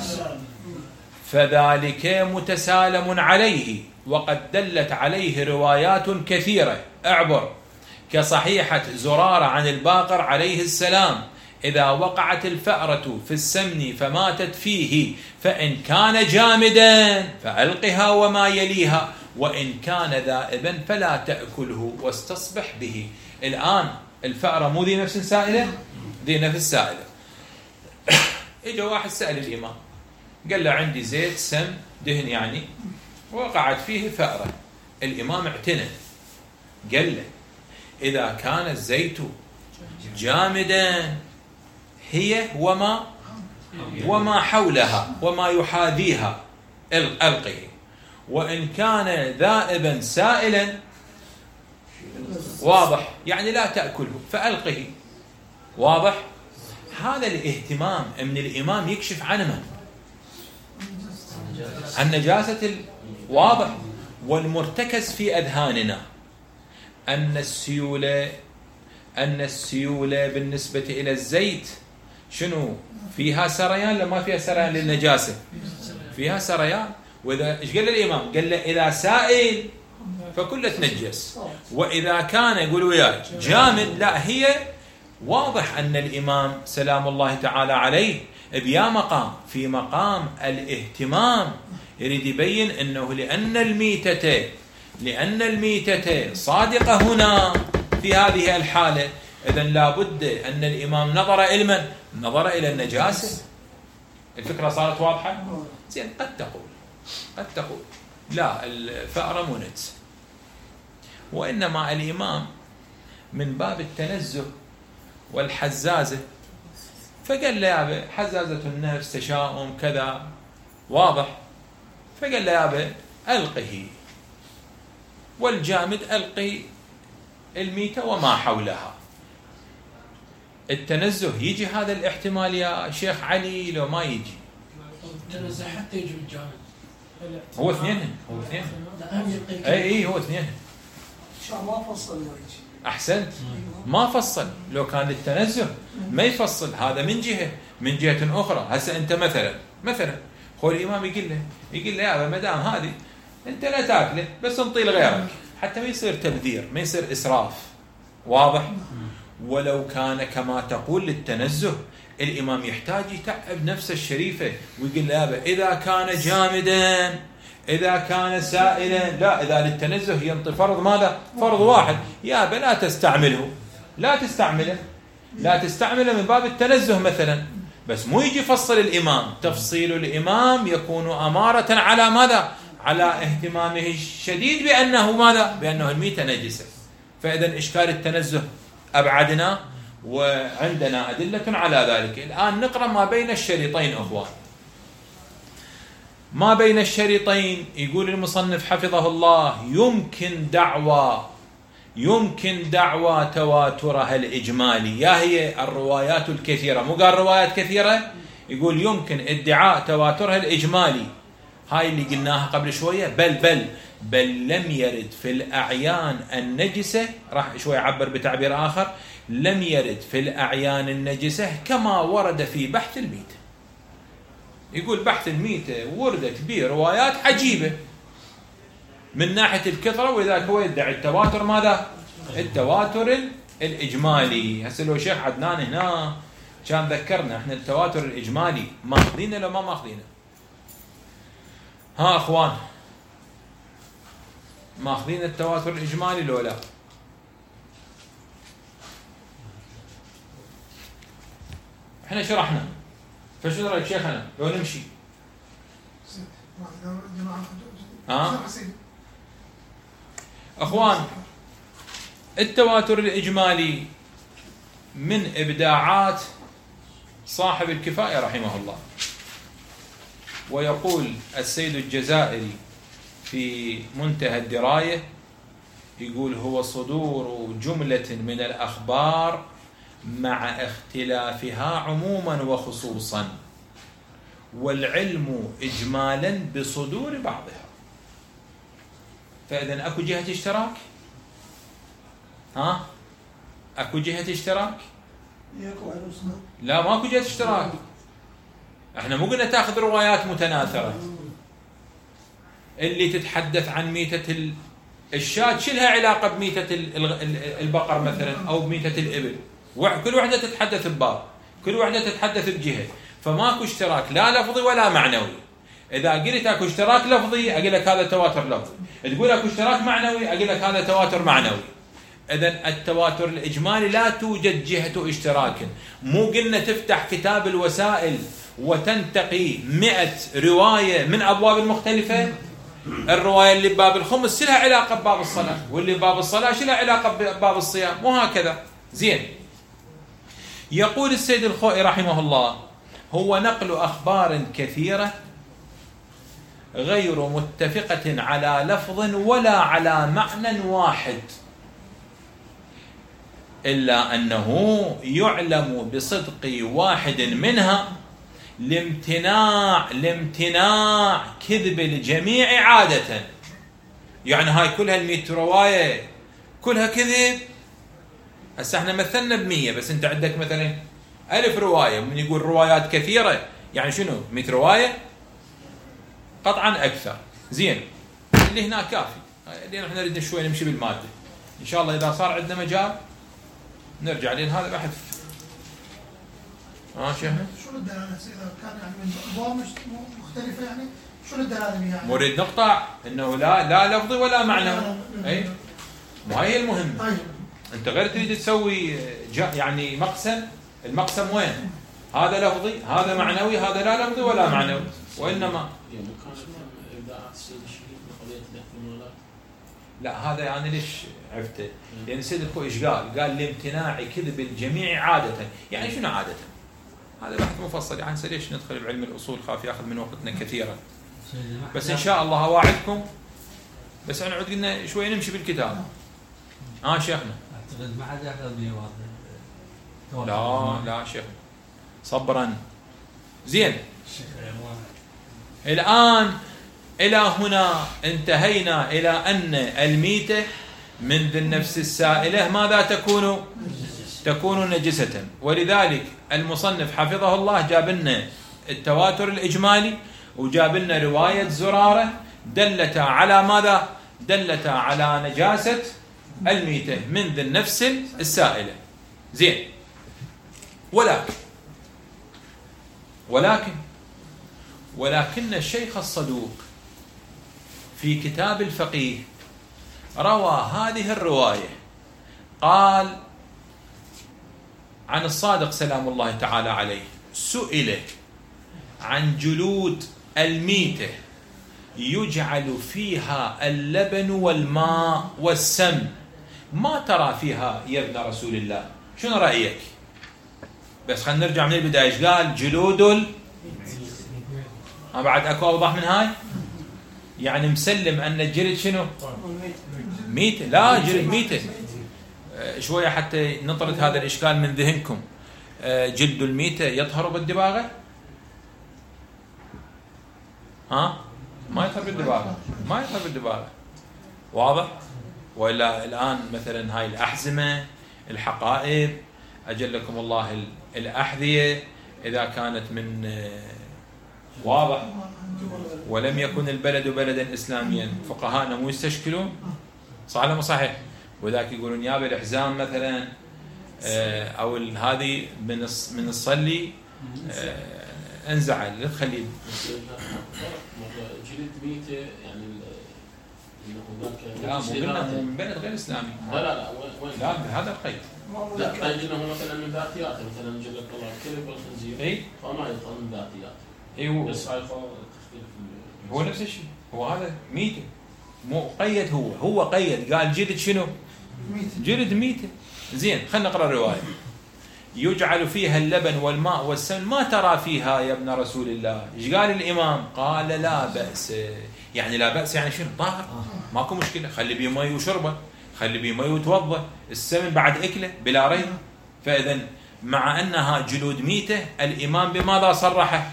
فذلك متسالم عليه، وقد دلت عليه روايات كثيرة. اعبر كصحيحة زرارة عن الباقر عليه السلام: إذا وقعت الفأرة في السمن فماتت فيه فإن كان جامدا فألقها وما يليها، وإن كان ذائبا فلا تأكله واستصبح به. الآن الفأرة مو ذي نفس السائلة؟ ذي نفس السائلة. إجا واحد سأل الإمام قال له عندي زيت سم دهن يعني وقعت فيه فأرة. الإمام اعتنى قال له إذا كان الزيت جامدا هي وما حولها وما يحاذيها ألقه، وإن كان ذائبا سائلا واضح، يعني لا تأكله فألقه. واضح؟ هذا الاهتمام من الإمام يكشف عن من؟ عن نجاسة واضح. والمرتكز في أذهاننا أن السيولة بالنسبة إلى الزيت شنو؟ فيها سريان لما فيها سريان للنجاسة؟ فيها سريان. وإذا إيش قال الإمام؟ قال له إذا سائل فكله تنجس، وإذا كان يقول وياي جامد لا. هي واضح أن الإمام سلام الله تعالى عليه بيا مقام في مقام الاهتمام يريد يبين أنه لأن الميتة صادقة هنا في هذه الحالة، إذن لابد أن الإمام نظر إلى من؟ نظر إلى النجاسة. الفكرة صارت واضحة؟ زين. قد تقول لا الفأرة مو نجس، وإنما الإمام من باب التنزه والحزازة فقال له يابا حزازة النفس تشاؤم كذا واضح، فقال له يابا ألقه، والجامد ألقي الميتة وما حولها. التنزه يجي هذا الاحتمال يا شيخ علي لو ما يجي؟ التنزه حتى يجي بالجامد. هو اثنين. اي هو اثنين. ما فصل ما يجي. احسنت، ما فصل. لو كان التنزه ما يفصل هذا من جهة اخرى. هسه انت مثلا هو الامام يقول له يا ما دام هذه انت لا تاكله بس انطي لغيرك حتى ما يصير تبذير، ما يصير اسراف. واضح؟ ولو كان كما تقول للتنزه الامام يحتاج يتعب نفسه الشريفه ويقول له يابا اذا كان جامدا اذا كان سائلا لا، اذا للتنزه ينطي فرض ماذا؟ فرض واحد. يابا لا تستعمله من باب التنزه مثلا، بس مو يجي يفصل الامام. تفصيل الامام يكون اماره على ماذا؟ على اهتمامه الشديد بانه ماذا؟ بانه الميتة نجسه. فاذا اشكال التنزه ابعدنا وعندنا ادله على ذلك. الان نقرا ما بين الشريطين اخوان. ما بين الشريطين يقول المصنف حفظه الله يمكن دعوى تواترها الإجمالي. يا هي الروايات الكثيرة، مو قال روايات كثيرة، يقول يمكن ادعاء تواترها الإجمالي. هاي اللي قلناها قبل شوية. بل لم يرد في الأعيان النجسة، راح شوية عبر بتعبير آخر، لم يرد في الأعيان النجسة كما ورد في بحث الميتة. يقول بحث الميتة وردت به روايات عجيبة من ناحية الكثرة، وإذا هو يدعي التواتر ماذا؟ التواتر الإجمالي. هسه لو شيخ عدنان هنا كان ذكرنا احنا التواتر الإجمالي ماخذينه لو ما ماخذينه؟ ها أخوان ماخذين التواتر الإجمالي لو لا؟ احنا شرحنا، فشو رأيك شيخنا لو نمشي؟ أخوان التواتر الإجمالي من إبداعات صاحب الكفاية رحمه الله. ويقول السيد الجزائري في منتهى الدراية، يقول هو صدور جملة من الأخبار مع اختلافها عموما وخصوصا، والعلم إجمالا بصدور بعضها. فإذا أكو جهة اشتراك؟ أكو جهة اشتراك؟ لا ما أكو جهة اشتراك. احنا مو قلنا تاخذ روايات متناثرة اللي تتحدث عن ميتة الشاة شلها علاقة بميتة البقر مثلا أو بميتة الإبل، كل واحدة تتحدث بباب، كل واحدة تتحدث بجهة، فماكو اشتراك لا لفظي ولا معنوي. إذا قلت أكو اشتراك لفظي أقول لك هذا تواتر لفظي، تقول أكو اشتراك معنوي أقول لك هذا تواتر معنوي. إذن التواتر الإجمالي لا توجد جهة اشتراك. مو قلنا تفتح كتاب الوسائل وتنتقي 100 رواية من أبواب المختلفة، الرواية اللي بباب الخمس شلها علاقة بباب الصلاة، واللي بباب الصلاة شلها علاقة بباب الصيام، وهكذا. زين. يقول السيد الخوئي رحمه الله: هو نقل أخبار كثيرة غير متفقة على لفظ ولا على معنى واحد، إلا أنه يعلم بصدق واحد منها لامتناع كذب الجميع عادة. يعني هاي كلها 100 رواية كلها كذب. هسه احنا مثلنا ب100، بس انت عندك مثلا 1000 رواية، من يقول روايات كثيرة يعني شنو 100 رواية قطعا أكثر. زين، اللي هنا كافي، لأن احنا نريد شوي نمشي بالمادة. إن شاء الله إذا صار عندنا مجال نرجع، لأن هذا بحث. شيخنا شنو الدلالة إذا كان يعني من أبواب مختلفة، يعني شنو الدلالة يعني؟ مريد نقطع انه لا لفظي ولا معنوي. اي مو هي المهمة. طيب انت غير تريد تسوي يعني مقسم، المقسم وين؟ هذا لفظي هذا معنوي، هذا لا لفظي ولا معنوي، وانما لا هذا يعني ليش عرفته؟ لان سيد الخوي ايش قال؟ قال لامتناع كذب الجميع عادة. يعني شنو عادة؟ هذا بحث مفصل، يعني ليش ندخل بعلم الاصول، خاف ياخذ من وقتنا كثيرا. بس ان شاء الله اواعدكم، بس احنا عد قلنا شوي نمشي بالكتاب. شيخنا اعتقد ما حد ياخذ بيواد. لا شيخنا صبرا. زين، الان الى هنا انتهينا الى ان الميتة من ذي النفس السائلة ماذا تكون نجسة. ولذلك المصنف حفظه الله جاب لنا التواتر الإجمالي، وجاب لنا رواية زرارة دلت على ماذا؟ دلت على نجاسة الميتة من ذي النفس السائلة. زين، ولكن الشيخ الصدوق في كتاب الفقيه روى هذه الرواية، قال عن الصادق سلام الله تعالى عليه: سئل عن جلود الميتة يجعل فيها اللبن والماء والسم، ما ترى فيها يا ابن رسول الله؟ شنو رأيك؟ بس خلينا نرجع من البداية. ايش قال؟ جلود بعد اكو اوضح من هاي؟ يعني مسلم ان الجلد شنو؟ ميتة. لا، جلد ميتة. شوية حتى نطرد هذا الإشكال من ذهنكم. جلد الميتة يطهر بالدباغة؟ ما يطهر بالدباغة، ما يطهر بالدباغة. واضح؟ وإلا الآن مثلا هاي الأحزمة، الحقائب، أجلكم الله الأحذية، إذا كانت من واضح ولم يكن البلد بلدا إسلاميا، فقهاءنا مو يستشكلون؟ صح ولا مو صحيح؟ وذاك يقولون يا بالحزام مثلا او هذه من الصلي انزعل، لا تخليه جلد ميته، يعني لا مو قلنا مو من بلد غير اسلامي. لا وين؟ لا بهذا القيد. لا قيد انه مثلا من ذاتياته، مثلا جلد الله الكلب والخنزير، اي فما يطلع من ذاتياته. اي بس هاي هو نفس الشيء، هو هذا ميته، مو قيد. هو قيد، قال جلد شنو؟ جلد ميته. زين، خلينا نقرا الروايه. يجعل فيها اللبن والماء والسمن، ما ترى فيها يا ابن رسول الله؟ ايش قال الامام؟ قال لا بأس. يعني لا بأس يعني شنو؟ طاهر، ماكو مشكله، خلي بيه مي وشربه، خلي بيه مي وتوضا، السمن بعد اكله بلا ريب. فاذا مع انها جلود ميته، الامام بماذا صرح؟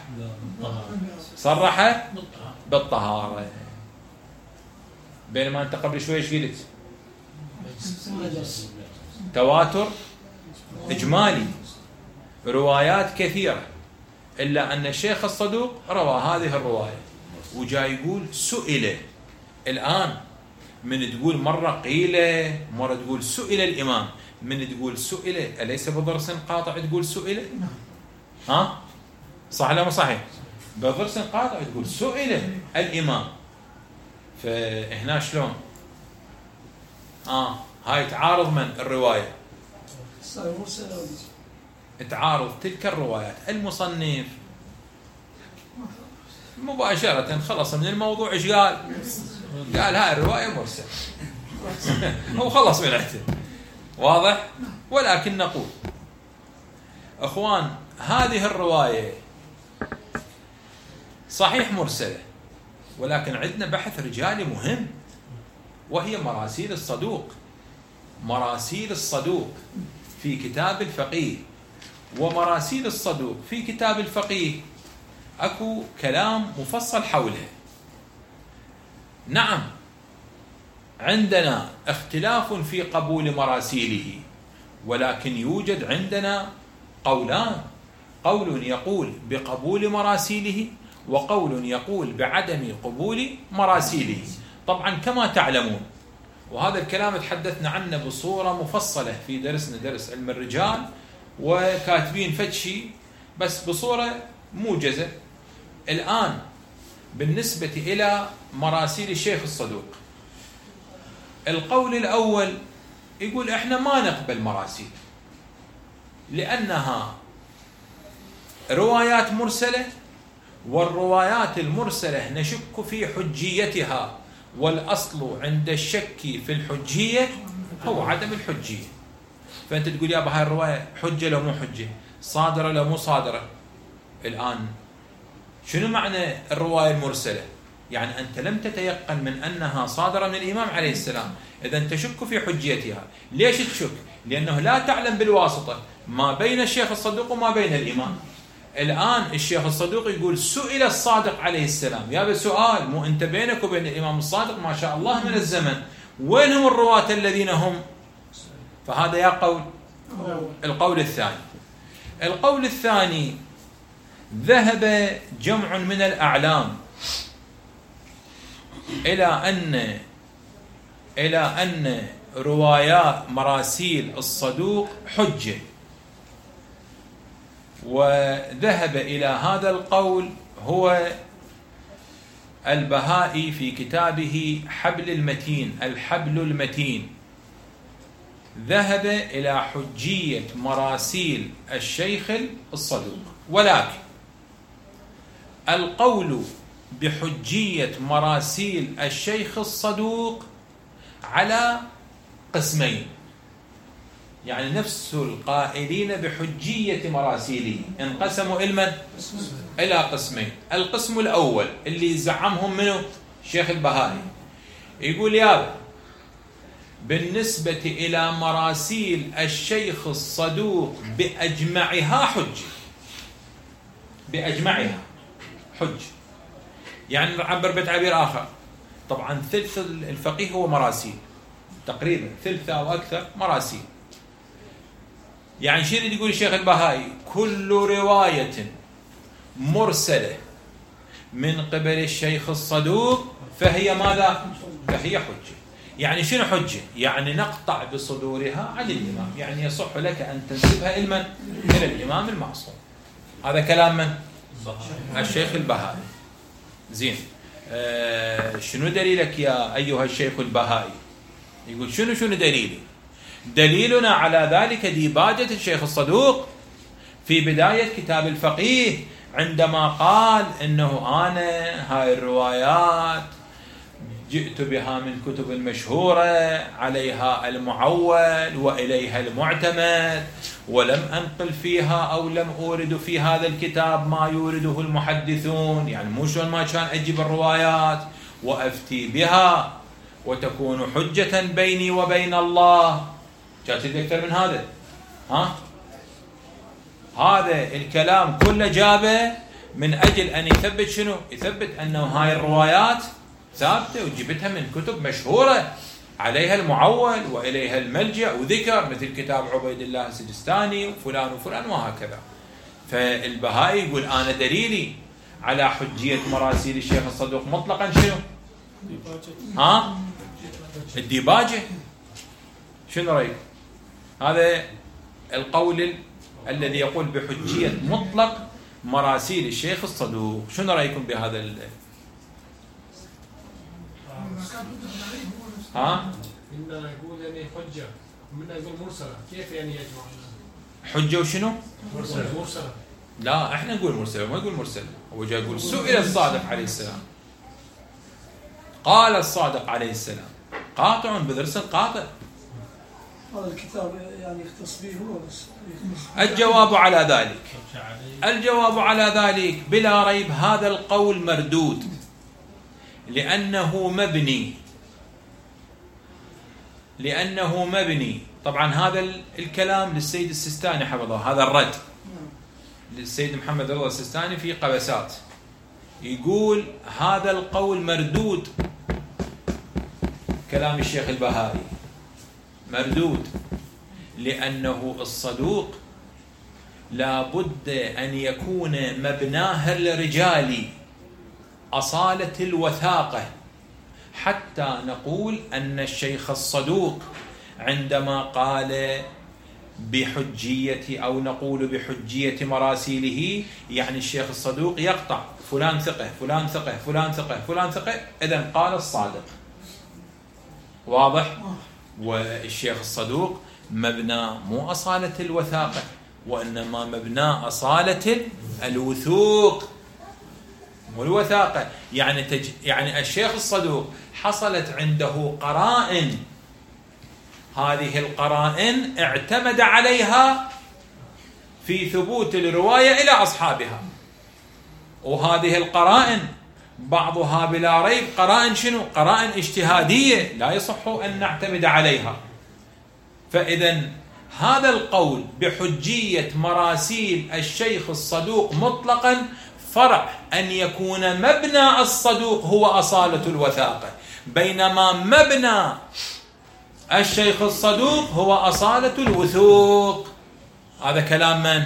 صرح بالطهاره. بينما انت قبل شوي ايش قلت؟ تواتر إجمالي، روايات كثيرة، إلا أن الشيخ الصدوق روى هذه الرواية وجاي يقول سئل. الآن من تقول مرة قيل، مرة تقول سئل الإمام، من تقول سئل أليس بضرس قاطع تقول سئل؟ صح ولا مو صحيح؟ بضرس قاطع تقول سئل الإمام. فهنا شلون؟ هاي تعارض من الرواية، تعارض تلك الروايات. المصنف مباشرة خلص من الموضوع. ايش قال؟ قال هاي الرواية مرسل. هو خلص من العتب. واضح؟ ولكن نقول اخوان، هذه الرواية صحيح مرسلة، ولكن عندنا بحث رجالي مهم، وهي مراسيل الصدوق. مراسيل الصدوق في كتاب الفقيه ومراسيل الصدوق في كتاب الفقيه اكو كلام مفصل حوله. نعم عندنا اختلاف في قبول مراسيله، ولكن يوجد عندنا قولان، قول يقول بقبول مراسيله وقول يقول بعدم قبول مراسيله. طبعا كما تعلمون، وهذا الكلام تحدثنا عنه بصورة مفصلة في درسنا درس علم الرجال، وكاتبين فتشي بس بصورة موجزة. الآن بالنسبة إلى مراسيل الشيخ الصدوق، القول الأول يقول إحنا ما نقبل مراسيل لأنها روايات مرسلة، والروايات المرسلة نشك في حجيتها، والأصل عند الشك في الحجية هو عدم الحجية. فأنت تقول يا هاي الرواية حجة لو مو حجة، صادرة لو مو صادرة. الآن شنو معنى الرواية المرسلة؟ يعني أنت لم تتيقن من أنها صادرة من الإمام عليه السلام، إذا تشك في حجيتها. ليش تشك؟ لأنه لا تعلم بالواسطة ما بين الشيخ الصدوق وما بين الإمام. الآن الشيخ الصدوق يقول سئل الصادق عليه السلام، يا سؤال، مو أنت بينك وبين الإمام الصادق ما شاء الله من الزمن، وين هم الرواة الذين هم؟ فهذا يا قول. القول الثاني، القول الثاني ذهب جمع من الأعلام إلى أن روايات مراسيل الصدوق حجة، وذهب إلى هذا القول هو البهائي في كتابه حبل المتين، الحبل المتين، ذهب إلى حجية مراسيل الشيخ الصدوق. ولكن القول بحجية مراسيل الشيخ الصدوق على قسمين، يعني نفس القائلين بحجية مراسيله انقسموا إلى قسمين. القسم الأول اللي زعمهم منه الشيخ البهائي، يقول يا بالنسبة إلى مراسيل الشيخ الصدوق بأجمعها حجة، بأجمعها حجة. يعني نعبر بتعبير آخر، طبعا ثلث الفقيه هو مراسيل، تقريبا ثلث أو أكثر مراسيل. يعني شيء اللي يقول الشيخ البهائي كل رواية مرسلة من قبل الشيخ الصدوق فهي ماذا؟ فهي حجة. يعني شنو حجة؟ يعني نقطع بصدورها عن الإمام، يعني يصح لك أن تنسبها إلى الإمام المعصوم. هذا كلام من؟ الشيخ البهائي. زين، شنو دليلك يا أيها الشيخ البهائي؟ يقول شنو دليلي؟ دليلنا على ذلك ديباجة الشيخ الصدوق في بداية كتاب الفقيه، عندما قال إنه أنا هاي الروايات جئت بها من كتب المشهورة عليها المعول وإليها المعتمد، ولم أنقل فيها أو لم أورد في هذا الكتاب ما يورده المحدثون. يعني مو شلون ما كان أجيب الروايات وأفتي بها وتكون حجة بيني وبين الله. كاتب أكثر من هذا؟ هذا الكلام كله جابه من أجل أن يثبت شنو؟ يثبت أنه هاي الروايات ثابتة وجبتها من كتب مشهورة عليها المعول وإليها الملجأ وذكر، مثل كتاب عبيد الله السجستاني وفلان وفلان وهكذا. فالبهائي يقول أنا دليلي على حجية مراسيل الشيخ الصدوق مطلقا شنو؟ الديباجة. شنو رأيك؟ هذا القول الذي يقول بحجية مطلق مراسيل الشيخ الصدوق. شنو رأيكم بهذا منا يقول يعني حجة، منا يقول مرسلة، كيف يعني يجمع؟ حجة وشنو؟ مرسلة. لا احنا نقول مرسلة، ما يقول مرسلة. هو جاي يقول سئل الصادق عليه السلام، قال الصادق عليه السلام، قاطع بدرس قاطع. هذا الكتاب يعني يختص به هو بس. الجواب على ذلك، الجواب على ذلك بلا ريب هذا القول مردود، لأنه مبني. طبعا هذا الكلام للسيد السيستاني حفظه، هذا الرد للسيد محمد رضا السيستاني في قبسات، يقول هذا القول مردود، كلام الشيخ البهائي مردود، لأنه الصدوق لا بد أن يكون مبناه الرجالي أصالة الوثاقة، حتى نقول أن الشيخ الصدوق عندما قال بحجية أو نقول بحجية مراسيله، يعني الشيخ الصدوق يقطع فلان ثقة فلان ثقة فلان ثقة فلان ثقة، إذن قال الصادق. واضح؟ والشيخ الصدوق مبنى مو أصالة الوثاقة، وإنما مبنى أصالة الوثوق والوثاقة. يعني الشيخ الصدوق حصلت عنده قرائن، هذه القرائن اعتمد عليها في ثبوت الرواية إلى أصحابها، وهذه القرائن بعضها بلا ريب قرائن شنو؟ قرائن اجتهادية لا يصح أن نعتمد عليها. فإذا هذا القول بحجية مراسيل الشيخ الصدوق مطلقا فرع أن يكون مبنى الصدوق هو أصالة الوثاقة، بينما مبنى الشيخ الصدوق هو أصالة الوثوق. هذا كلام من؟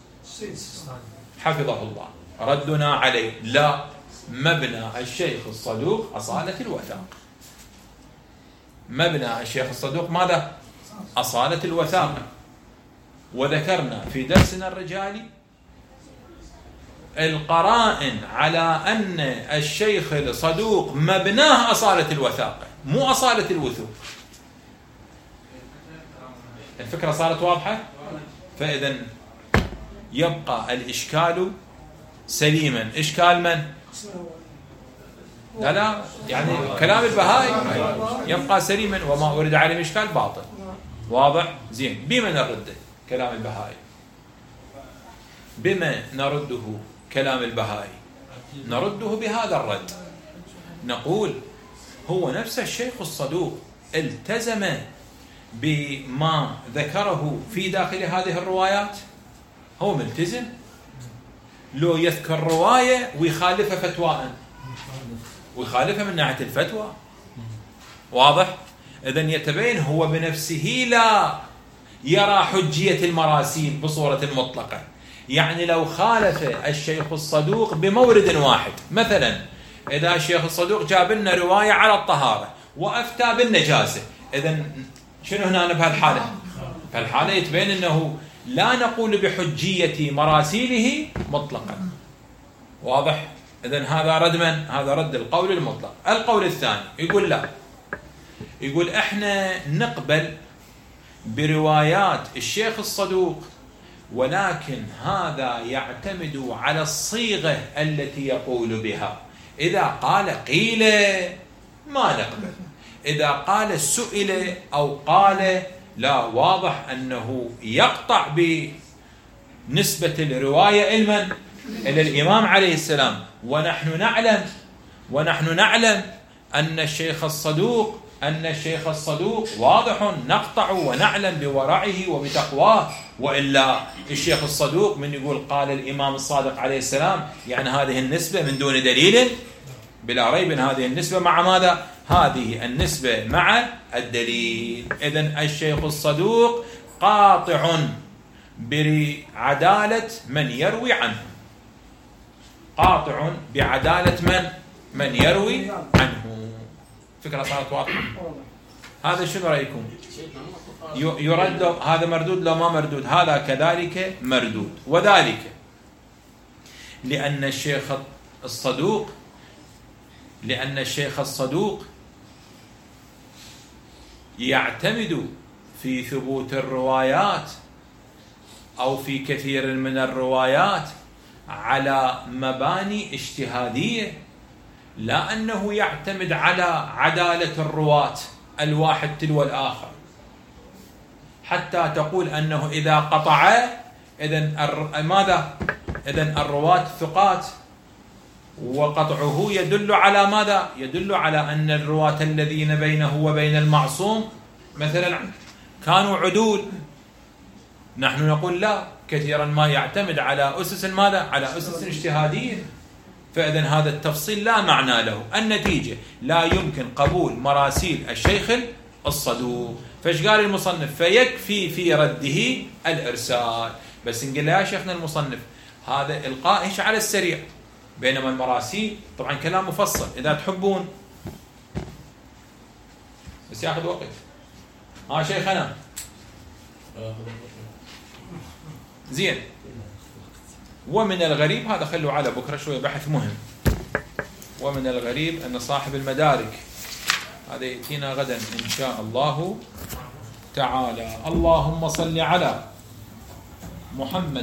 حفظه الله. ردنا عليه لا، مبنى الشيخ الصدوق أصالة الوثاق. مبنى الشيخ الصدوق ماذا؟ أصالة الوثاقة. وذكرنا في درسنا الرجالي القرائن على أن الشيخ الصدوق مبناه أصالة الوثاقة مو أصالة الوثوق. الفكرة صارت واضحة؟ فإذا يبقى الإشكال سليما. إشكال من؟ لا يعني كلام البهائي يبقى سليما، وما أريد عليه إشكال باطل. واضح؟ زين. بما نرده كلام البهائي؟ بما نرده كلام البهائي؟ نرده بهذا الرد، نقول هو نفس الشيخ الصدوق التزم بما ذكره في داخل هذه الروايات، هو ملتزم. لو يذكر رواية ويخالفها فتواء ويخالفها من ناحية الفتوى. واضح؟ إذن يتبين هو بنفسه لا يرى حجية المراسيل بصورة مطلقة. يعني لو خالف الشيخ الصدوق بمورد واحد، مثلا إذا الشيخ الصدوق جاب لنا رواية على الطهارة وأفتى بالنجاسة، إذن شنو هنا بهالحالة؟ فالحالة يتبين أنه لا نقول بحجية مراسيله مطلقا. واضح؟ إذن هذا رد من؟ هذا رد القول المطلق. القول الثاني يقول لا، يقول احنا نقبل بروايات الشيخ الصدوق، ولكن هذا يعتمد على الصيغة التي يقول بها. إذا قال قيل ما نقبل، إذا قال سئل أو قال، لا، واضح أنه يقطع بنسبة الرواية إلى الإمام عليه السلام. ونحن نعلم أن الشيخ الصدوق واضح، نقطع ونعلم بورعه وبتقواه. وإلا الشيخ الصدوق من يقول قال الإمام الصادق عليه السلام، يعني هذه النسبة من دون دليل بلا ريب، هذه النسبة مع ماذا؟ هذه النسبة مع الدليل. إذن الشيخ الصدوق قاطع بعدالة من يروي عنه، قاطع بعدالة من يروي عنه. فكرة صارت واضحة؟ هذا شنو رأيكم؟ يرد هذا مردود لو ما مردود؟ هذا كذلك مردود. وذلك لأن الشيخ الصدوق يعتمد في ثبوت الروايات أو في كثير من الروايات على مباني اجتهادية، لا أنه يعتمد على عدالة الرواة الواحد تلو الآخر، حتى تقول أنه إذا قطع إذن ماذا؟ إذن الرواة ثقات، وقطعه يدل على ماذا؟ يدل على أن الرواة الذين بينه وبين المعصوم مثلا كانوا عدول. نحن نقول لا، كثيرا ما يعتمد على أسس ماذا؟ على أسس اجتهادية. فإذن هذا التفصيل لا معنى له. النتيجة لا يمكن قبول مراسيل الشيخ الصدوق. فايش قال المصنف؟ فيكفي في رده الإرسال. بس نقول يا شيخنا المصنف هذا إلقائه على السريع، بينما المراسيل طبعا كلام مفصل إذا تحبون، بس ياخذ وقت. شيخنا زين. ومن الغريب، هذا خلوا على بكرة شوية بحث مهم، ومن الغريب أن صاحب المدارك هذا يأتينا غدا إن شاء الله تعالى. اللهم صل على محمد.